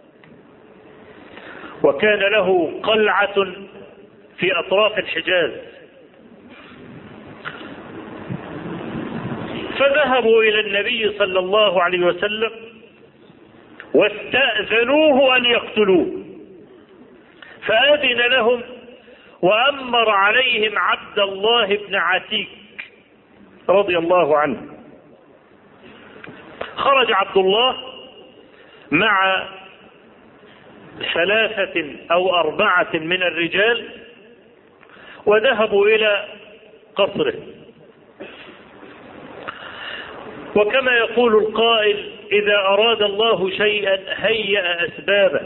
وكان له قلعة في أطراف الحجاز. فذهبوا إلى النبي صلى الله عليه وسلم واستأذنوه أن يقتلوه، فأذن لهم وأمر عليهم عبد الله بن عتيك رضي الله عنه. خرج عبد الله مع ثلاثة أو أربعة من الرجال وذهبوا إلى قصره. وكما يقول القائل: إذا أراد الله شيئا هيأ أسبابه.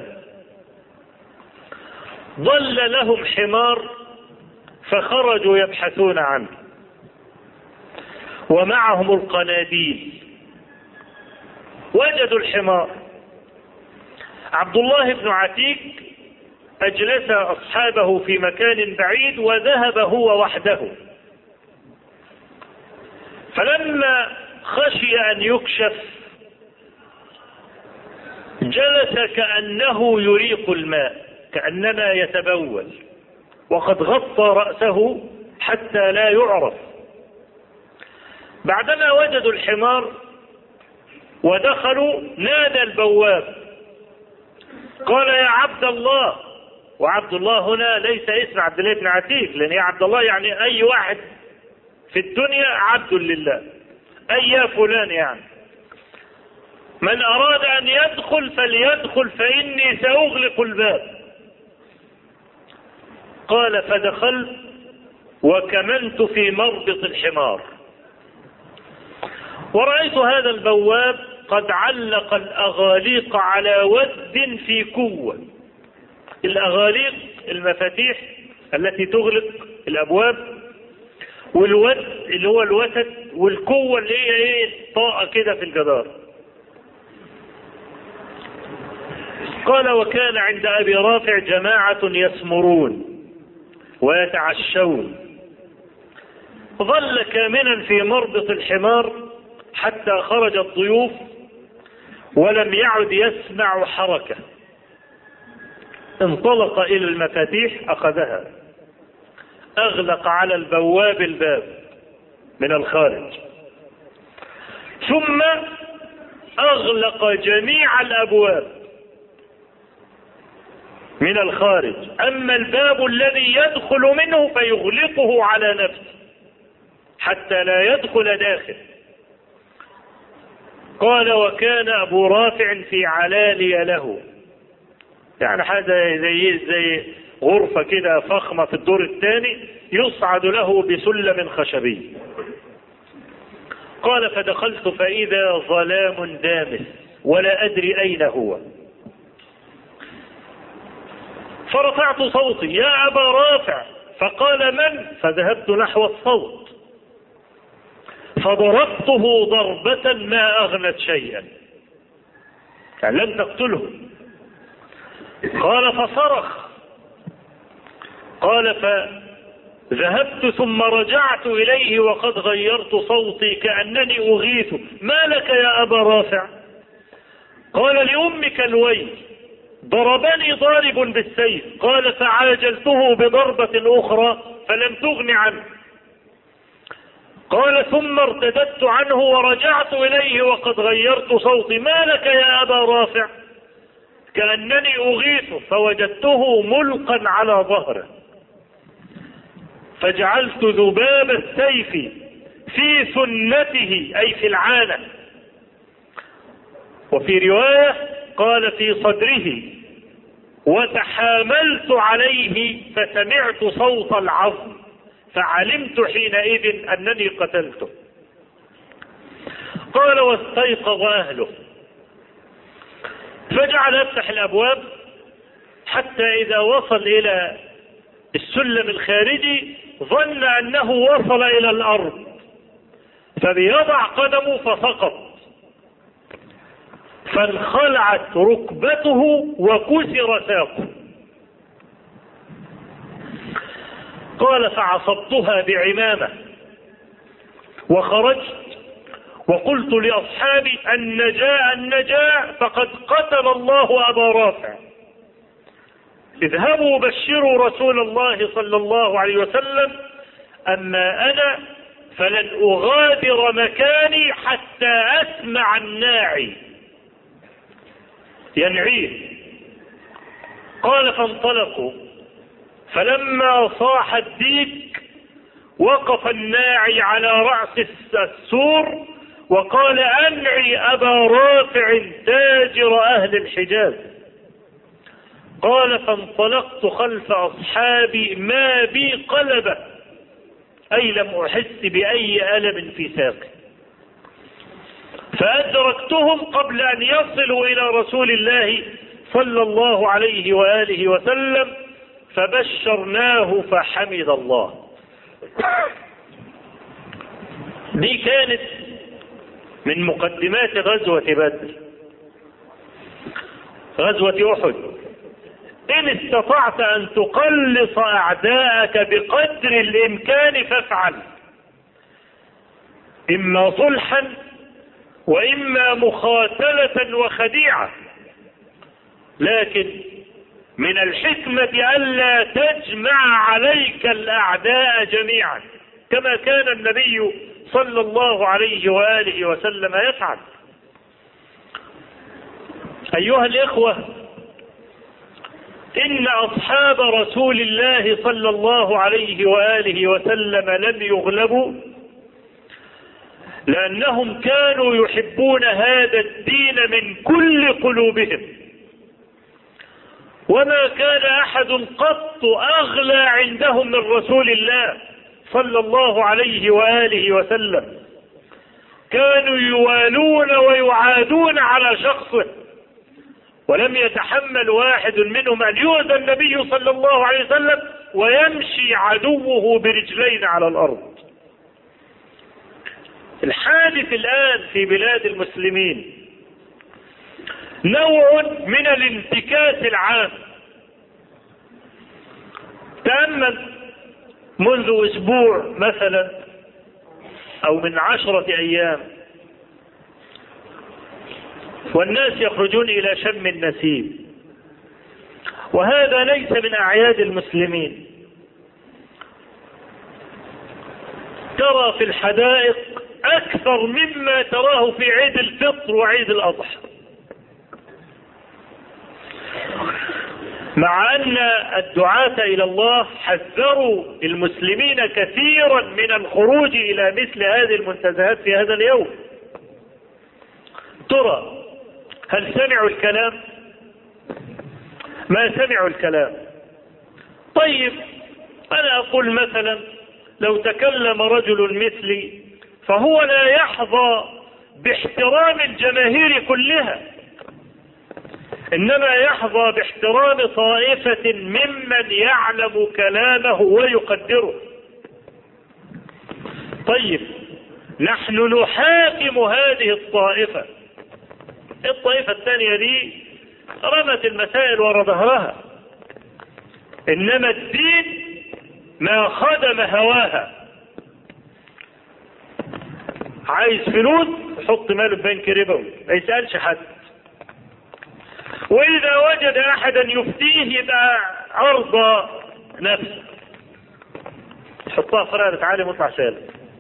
ضل لهم حمار فخرجوا يبحثون عنه، ومعهم القناديل. وجدوا الحمار. عبد الله بن عتيك أجلس أصحابه في مكان بعيد وذهب هو وحده. فلما خشي أن يكشف جلس كأنه يريق الماء، كأنما يتبول، وقد غطى رأسه حتى لا يعرف. بعدما وجدوا الحمار ودخلوا نادى البواب قال: يا عبد الله. وعبد الله هنا ليس اسم عبد الله بن عتيك، لأن يا عبد الله يعني أي واحد في الدنيا عبد لله، أي يا فلان يعني. من أراد أن يدخل فليدخل فإني سأغلق الباب. قال: فدخلت وكمنت في مربط الحمار، ورأيت هذا البواب قد علق الأغاليق على ود في كوة. الأغاليق المفاتيح التي تغلق الأبواب، والود اللي هو الوسد، والكوة اللي هي ايه طاقة كده في الجدار. قال: وكان عند أبي رافع جماعة يسمرون ويتعشون. ظل كامنا في مربط الحمار حتى خرج الضيوف ولم يعد يسمع حركة. انطلق إلى المفاتيح أخذها، أغلق على البواب الباب من الخارج، ثم أغلق جميع الأبواب من الخارج، أما الباب الذي يدخل منه فيغلقه على نفسه حتى لا يدخل داخل. قال: وكان أبو رافع في علالي له، يعني هذا زي زي غرفة كده فخمة في الدور الثاني يصعد له بسلم خشبي. قال فدخلت فإذا ظلام دامس ولا أدري أين هو، فرفعت صوتي يا أبا رافع، فقال من؟ فذهبت نحو الصوت فضربته ضربة ما أغنت شيئا، يعني لم تقتله. قال فصرخ، قال فذهبت ثم رجعت إليه وقد غيرت صوتي كأنني أغيث، ما لك يا أبا رافع؟ قال لأمك الويل، ضربني ضارب بالسيف. قال فعاجلته بضربة أخرى فلم تغن عنه. قال ثم ارتددت عنه ورجعت إليه وقد غيرت صوتي، ما لك يا أبا رافع؟ كأنني أغيث، فوجدته ملقا على ظهره، فجعلت ذباب السيف في سنته أي في العانة، وفي رواية قال في صدره، وتحاملت عليه فسمعت صوت العظم فعلمت حينئذ أنني قتلته. قال واستيقظ أهله، فجعل يفتح الأبواب حتى إذا وصل إلى السلم الخارجي ظن أنه وصل إلى الأرض، فبيضع قدمه فسقط، فانخلعت ركبته وكسر ساقه. قال فعصبتها بعمامة وخرجت وقلت لأصحابي النجاة النجاة فقد قتل الله أبا رافع، اذهبوا بشروا رسول الله صلى الله عليه وسلم، أما أنا فلن أغادر مكاني حتى أسمع الناعي ينعيه. قال فانطلقوا، فلما صاح الديك وقف الناعي على رأس السور وقال أنعي أبا رافع تاجر أهل الحجاز. قال فانطلقت خلف أصحابي ما بي قلبة، أي لم أحس بأي ألم في ساقي، فأدركتهم قبل أن يصلوا إلى رسول الله صلى الله عليه وآله وسلم، فبشرناه فحمد الله. دي كانت من مقدمات غزوة بدر. غزوة أحد، إن استطعت أن تقلص أعداءك بقدر الإمكان فافعل، إما صلحا وإما مخاتلة وخديعة، لكن من الحكمة ألا تجمع عليك الأعداء جميعا كما كان النبي صلى الله عليه وآله وسلم يفعل. أيها الإخوة، إن أصحاب رسول الله صلى الله عليه وآله وسلم لم يغلبوا لأنهم كانوا يحبون هذا الدين من كل قلوبهم، وما كان أحد قط أغلى عندهم من رسول الله صلى الله عليه وآله وسلم، كانوا يوالون ويعادون على شخصه، ولم يتحمل واحد منهم أن يؤذى النبي صلى الله عليه وسلم ويمشي عدوه برجلين على الأرض. الحادث الآن في بلاد المسلمين نوع من الانتكاس العام. تأمل منذ أسبوع مثلا أو من عشرة أيام والناس يخرجون إلى شم النسيم، وهذا ليس من أعياد المسلمين. ترى في الحدائق أكثر مما تراه في عيد الفطر وعيد الأضحى، مع أن الدعاة إلى الله حذروا المسلمين كثيرا من الخروج إلى مثل هذه المنتزهات في هذا اليوم. ترى هل سمعوا الكلام؟ ما سمعوا الكلام، طيب أنا أقول مثلا لو تكلم رجل مثلي فهو لا يحظى باحترام الجماهير كلها، إنما يحظى باحترام طائفة ممن يعلم كلامه ويقدره. طيب نحن نحاكم هذه الطائفة، الطائفة الثانية دي رمت المسائل ورا ظهرها، إنما الدين ما خدم هواها. عايز فلوس يحط ماله في بنك ربوي ما يسألش حد، وإذا وجد أحدا يفتيه يبقى عرض نفسه يحطها في رقبة عالم ويطلع سالم.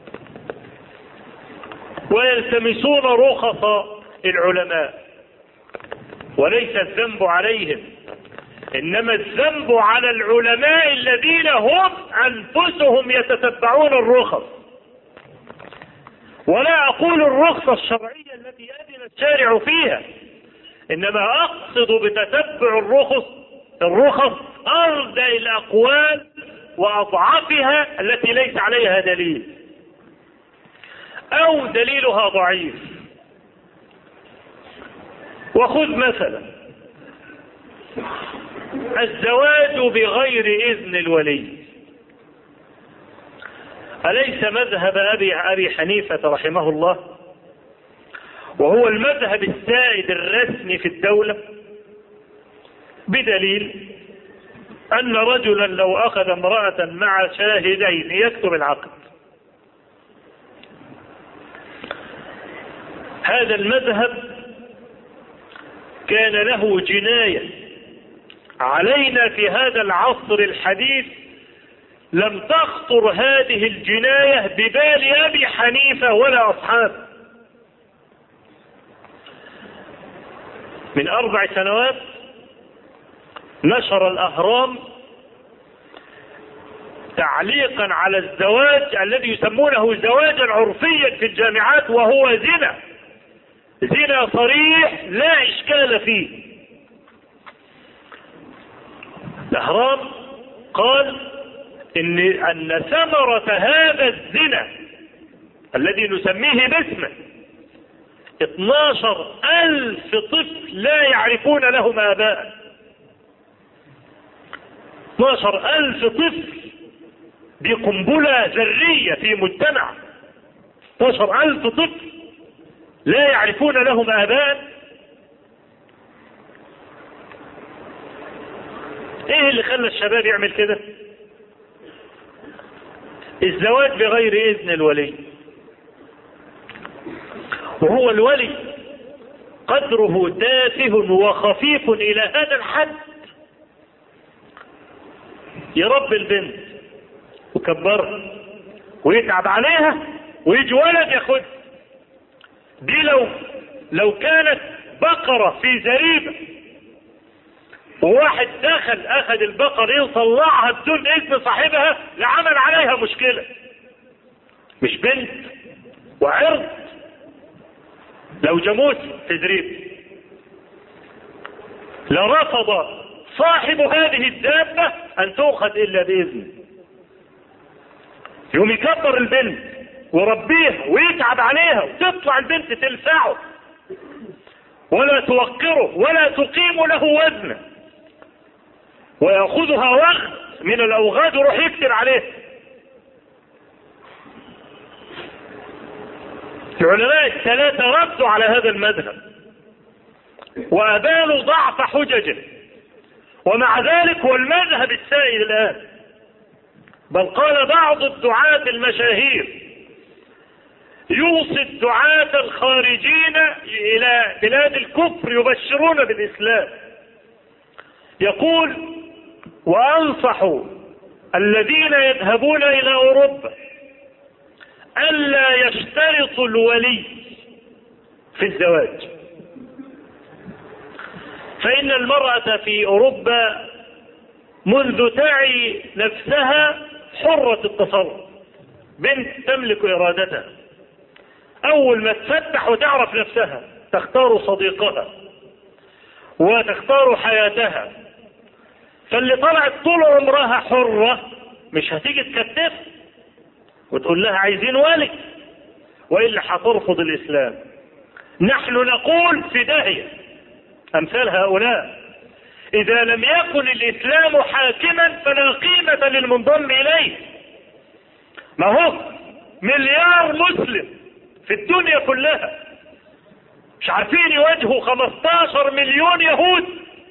ويلتمسون رخص العلماء، وليس الذنب عليهم، إنما الذنب على العلماء الذين هم أنفسهم يتتبعون الرخص. ولا أقول الرخصة الشرعية التي أذن الشارع فيها، إنما أقصد بتتبع الرخص الرخص أردى الأقوال وأضعفها التي ليس عليها دليل أو دليلها ضعيف. وخذ مثلا الزواج بغير إذن الولي، أليس مذهب أبي, أبي حنيفة رحمه الله، وهو المذهب السائد الرسمي في الدولة، بدليل أن رجلا لو أخذ امرأة مع شاهدين يكتب العقد، هذا المذهب كان له جناية علينا في هذا العصر الحديث لم تخطر هذه الجناية ببال أبي حنيفة ولا أصحابه. من أربع سنوات نشر الأهرام تعليقا على الزواج الذي يسمونه زواجا عرفيا في الجامعات، وهو زنا زنا صريح لا إشكال فيه. الأهرام قال إن أن ثمرة هذا الزنا الذي نسميه باسمه اثناشر ألف طفل لا يعرفون لهم آباء. اثناشر ألف طفل، دي قنبلة ذرية في مجتمع. اثناشر ألف طفل لا يعرفون لهم آباء. ايه اللي خلى الشباب يعمل كده؟ الزواج بغير إذن الولي، وهو الولي قدره تافه وخفيف إلى هذا الحد، يربي البنت وكبرها ويتعب عليها ويجي ولد ياخدها. دي لو لو كانت بقرة في زريبة وواحد دخل اخذ البقرة يطلعها بدون اذن صاحبها لعمل عليها مشكلة، مش بنت وعرض. لو جاموس في زريبة لرفض صاحب هذه الدابة ان تؤخذ الا باذنه. يوم يكبر البنت وربيها ويتعب عليها وتطلع البنت تلفعه ولا توقره ولا تقيم له وزنه، ويأخذها وغد من الأوغاد ويروح يكتر عليه. العلماء الثلاثة ردوا على هذا المذهب وأبانوا ضعف حججه، ومع ذلك هو المذهب السائد الآن. بل قال بعض الدعاة المشاهير يوصي الدعاة الخارجين إلى بلاد الكفر يبشرون بالإسلام، يقول: وأنصح الذين يذهبون إلى أوروبا ألا يشترطوا الولي في الزواج، فإن المرأة في أوروبا منذ تعي نفسها حرة التصرف، بنت تملك إرادتها، أول ما تفتح وتعرف نفسها تختار صديقها وتختار حياتها. فاللي طلعت طول عمرها حرة مش هتيجي تكتف وتقول لها عايزين ولي، وإلا هترفض الإسلام. نحن نقول في داهية أمثال هؤلاء. إذا لم يكن الإسلام حاكما فلا قيمة للمنضم إليه. ما هو مليار مسلم في الدنيا كلها مش عارفين يواجهوا خمستاشر مليون يهود.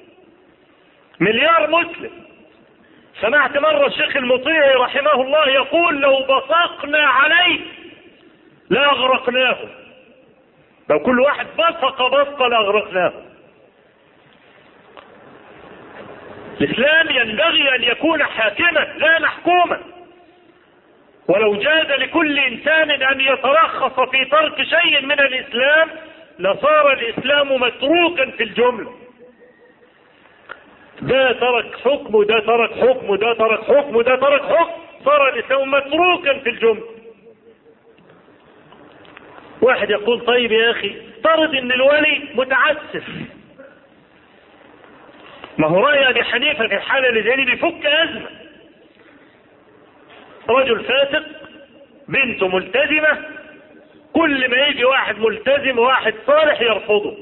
مليار مسلم. سمعت مرة الشيخ المطيعي رحمه الله يقول لو بصقنا عليه لا أغرقناه. لو كل واحد بصق بصق لأغرقناه. الإسلام ينبغي أن يكون حاكما لا محكوما. ولو جاز لكل إنسان أن يترخص في ترك شيء من الإسلام لصار الإسلام متروكا في الجملة. ده ترك حكم وده ترك حكم وده ترك حكم وده ترك حكم، صار الإسلام متروكا في الجملة. واحد يقول طيب يا أخي افترض ان الولي متعسف. ما هو رأي أبي حنيفة في الحالة اللي زي دي بيفك أزمة. رجل فاسق، بنته ملتزمة، كل ما يجي واحد ملتزم وواحد صالح يرفضه.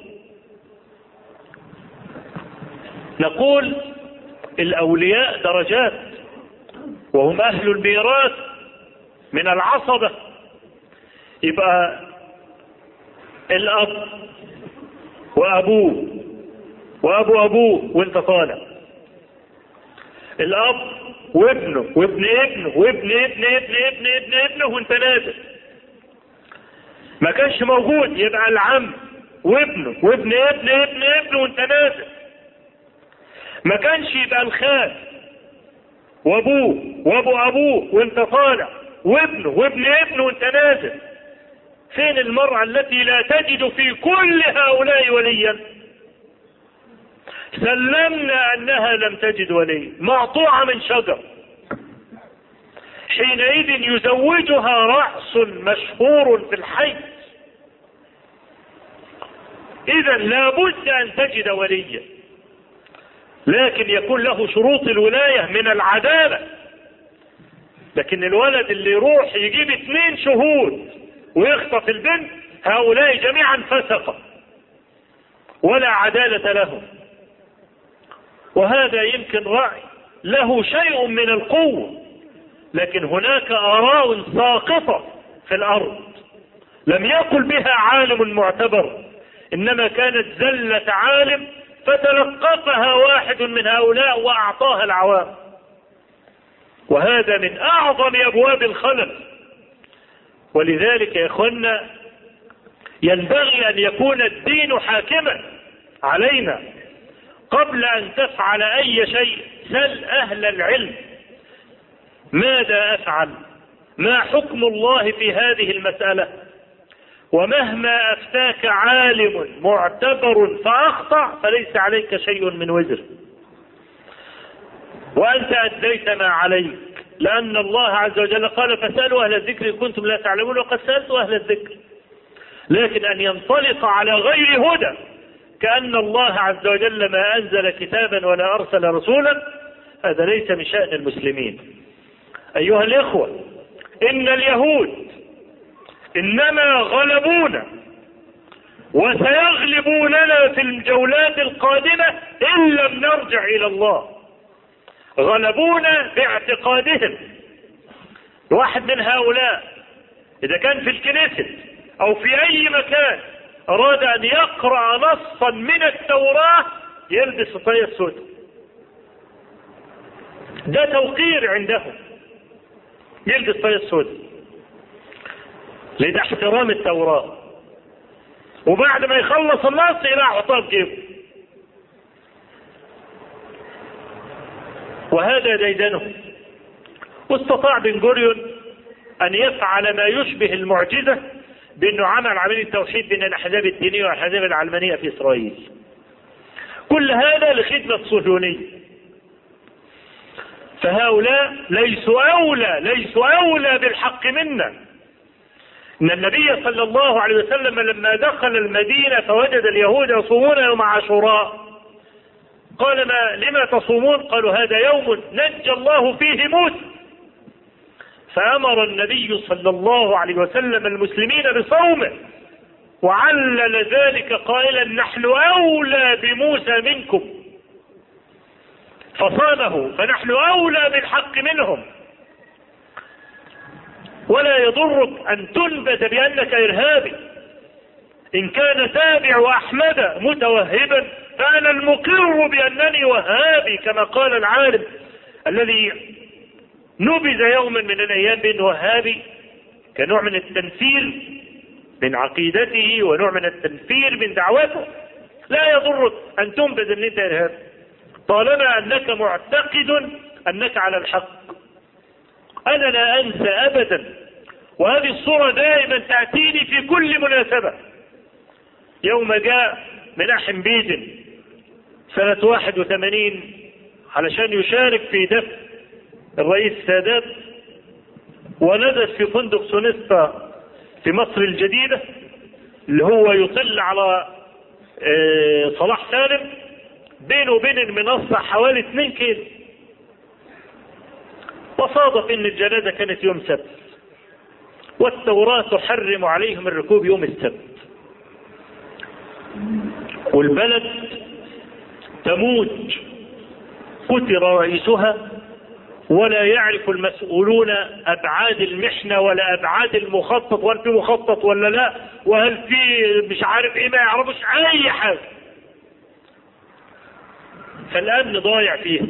نقول الأولياء درجات وهم أهل الميراث من العصبة. يبقى الأب وأبوه وأبو أبوه وانت طالع، الأب وابنه وابن ابنه وابن ابن ابن ابن ابن ابنه وانت نازل. ما كانش موجود يبقى العم وابنه وابن ابن ابن ابنه وانت نازل. ما كانش يبقى الخال وابوه وابو ابوه وانت طالع وابنه وابن ابنه وانت نازل. فين المرأة التي لا تجد في كل هؤلاء وليا؟ سلمنا انها لم تجد ولي، مقطوعة من شجر. حينئذ يزوجها رأس مشهور في الحي. اذا لابد ان تجد وليا، لكن يكون له شروط الولاية من العدالة. لكن الولد اللي يروح يجيب اثنين شهود ويخطف البنت، هؤلاء جميعا فسقة ولا عدالة لهم. وهذا يمكن رأي له شيء من القوة، لكن هناك آراء ساقطة في الأرض لم يقل بها عالم معتبر، إنما كانت زلة عالم فتلقفها واحد من هؤلاء وأعطاها العوام. وهذا من أعظم أبواب الخلل. ولذلك يا إخوانا ينبغي أن يكون الدين حاكما علينا. قبل أن تفعل أي شيء سل أهل العلم ماذا أفعل؟ ما حكم الله في هذه المسألة؟ ومهما أفتاك عالم معتبر فأخطأ فليس عليك شيء من وزر، وأنت أديت ما عليك، لأن الله عز وجل قال فسألوا أهل الذكر إن كنتم لا تعلمون، وقد سألتوا أهل الذكر. لكن أن ينطلق على غير هدى كأن الله عز وجل ما أنزل كتابا ولا أرسل رسولا، هذا ليس من شأن المسلمين. أيها الإخوة، إن اليهود إنما غلبونا وسيغلبوننا في الجولات القادمة إن لم نرجع إلى الله. غلبونا باعتقادهم. واحد من هؤلاء إذا كان في الكنيسة أو في أي مكان أراد أن يقرأ نصا من التوراة يلبس الطاقية السوداء. ده توقير عندهم، يلبس الطاقية السوداء لده احترام التوراة. وبعد ما يخلص النص يلاقي حطاب جيبه. وهذا ديدنه. واستطاع بن جوريون أن يفعل ما يشبه المعجزة بأنه عمل عملية التوحيد بين الأحزاب الدينية والأحزاب العلمانية في إسرائيل. كل هذا لخدمة الصهيونية. فهؤلاء ليسوا أولى ليسوا أولى بالحق منا. إن النبي صلى الله عليه وسلم لما دخل المدينة فوجد اليهود يصومون يوم عاشوراء قال ما لما تصومون؟ قالوا هذا يوم نجى الله فيه موسى. فأمر النبي صلى الله عليه وسلم المسلمين بصومه، وعلل ذلك قائلا نحن أولى بموسى منكم، فصامه، فنحن أولى بالحق منهم. ولا يضرك أن تنبذ بأنك إرهابي، إن كان تابع أحمد متوهبا فأنا المقر بأنني وهابي، كما قال العالم الذي نبذ يوما من الأيام بأنه وهابي كنوع من التنفير من عقيدته ونوع من التنفير من دعوته. لا يضرك أن تنبذ أن أنت إرهابي طالما أنك معتقد أنك على الحق. أنا لا أنسى أبدا، وهذه الصورة دائما تأتيني في كل مناسبة، يوم جاء مناحم بيدن سنة واحد وثمانين علشان يشارك في دفن الرئيس السادات، ونزل في فندق سونيستا في مصر الجديدة اللي هو يطل على صلاح سالم، بينه وبين المنصة حوالي اثنين كيلو. وصادف ان الجنازة كانت يوم سبت، والتوراة تحرم عليهم الركوب يوم السبت، والبلد تموج، قتل رئيسها ولا يعرف المسؤولون أبعاد المحنة ولا أبعاد المخطط، وهل في مخطط ولا لا، وهل في مش عارف ايه، ما يعرفوش أي حاجة. فالأمن ضايع فيه،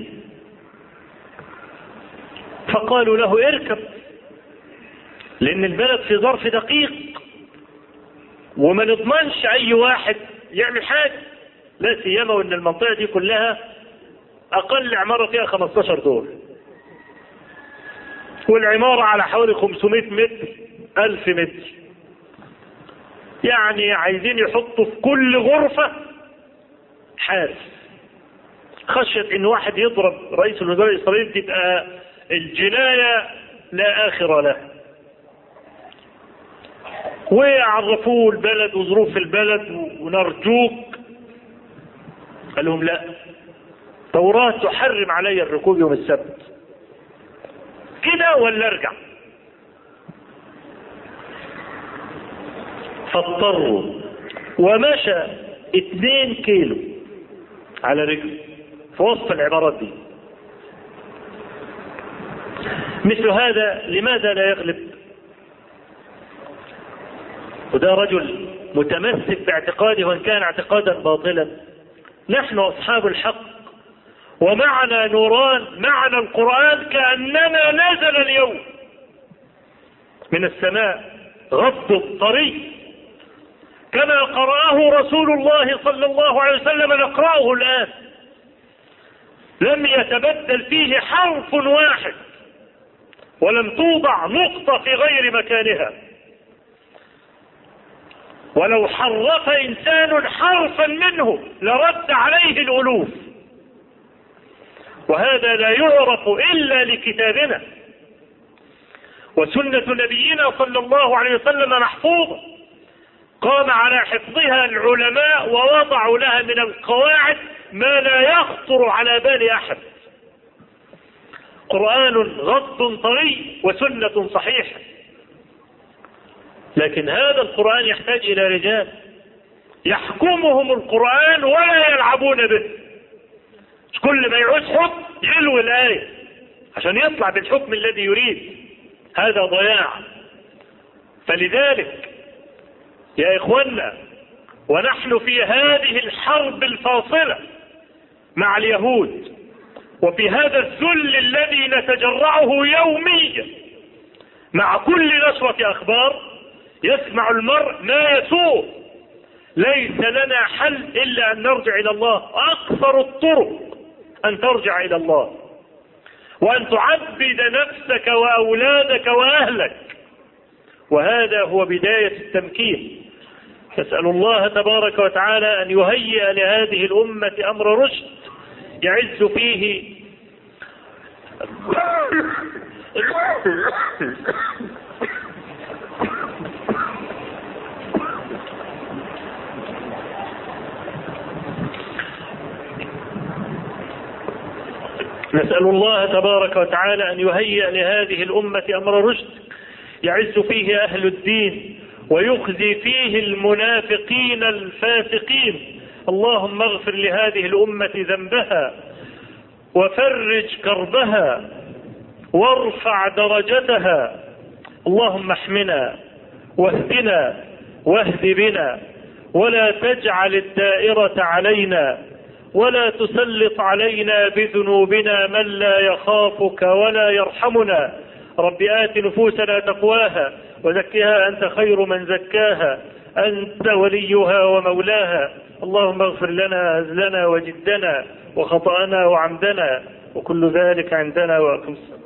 فقالوا له اركب، لأن البلد في ظرف دقيق وما نضمنش أي واحد يعمل حاجة، لا سيما وأن المنطقة دي كلها أقل عمارة فيها خمستاشر دور، والعمارة على حوالي خمسمائة متر ألف متر، يعني عايزين يحطوا في كل غرفة حارس، خشية ان واحد يضرب رئيس الوزراء الاسرائيلي تبقى الجناية لا آخر لها. وعرفوه البلد وظروف البلد ونرجوك، قال لهم لا، توراة تحرم علي الركوب يوم السبت، كده ولا ارجع. فاضطروا، ومشى اتنين كيلو على رجل في وسط العبارات دي. مثل هذا لماذا لا يغلب؟ وده رجل متمسك باعتقاده وان كان اعتقادا باطلا. نحن اصحاب الحق، ومعنا نوران، معنا القرآن كأننا نزل اليوم من السماء غض طري، كما قرأه رسول الله صلى الله عليه وسلم نقرأه الآن، لم يتبدل فيه حرف واحد، ولم توضع نقطة في غير مكانها، ولو حرف إنسان حرفا منه لرد عليه الألوف. وهذا لا يعرف إلا لكتابنا، وسنة نبينا صلى الله عليه وسلم محفوظة، قام على حفظها العلماء ووضعوا لها من القواعد ما لا يخطر على بال أحد. قرآن غض طري وسنة صحيحة، لكن هذا القرآن يحتاج إلى رجال يحكمهم القرآن ولا يلعبون به. كل ما يعوز حكم يلوي الآية عشان يطلع بالحكم الذي يريد، هذا ضياع. فلذلك يا إخوانا، ونحن في هذه الحرب الفاصلة مع اليهود، وفي هذا الذل الذي نتجرعه يوميا مع كل نشرة أخبار يسمع المرء ما يسوء، ليس لنا حل إلا أن نرجع إلى الله. أقصر الطرق أن ترجع إلى الله، وأن تعبد نفسك وأولادك وأهلك، وهذا هو بداية التمكين. نسأل الله تبارك وتعالى أن يهيئ لهذه الأمة أمر رشد يعز فيه نسأل الله تبارك وتعالى أن يهيئ لهذه الأمة أمر رشد يعز فيه أهل الدين ويخزي فيه المنافقين الفاسقين. اللهم اغفر لهذه الأمة ذنبها وفرج كربها وارفع درجتها. اللهم احمنا واهدنا واهد بنا ولا تجعل الدائرة علينا ولا تسلط علينا بذنوبنا من لا يخافك ولا يرحمنا. رب آت نفوسنا تقواها وزكها أنت خير من زكاها أنت وليها ومولاها. اللهم اغفر لنا هزلنا وجدنا وخطأنا وعمدنا وكل ذلك عندنا وأقم الصلاة.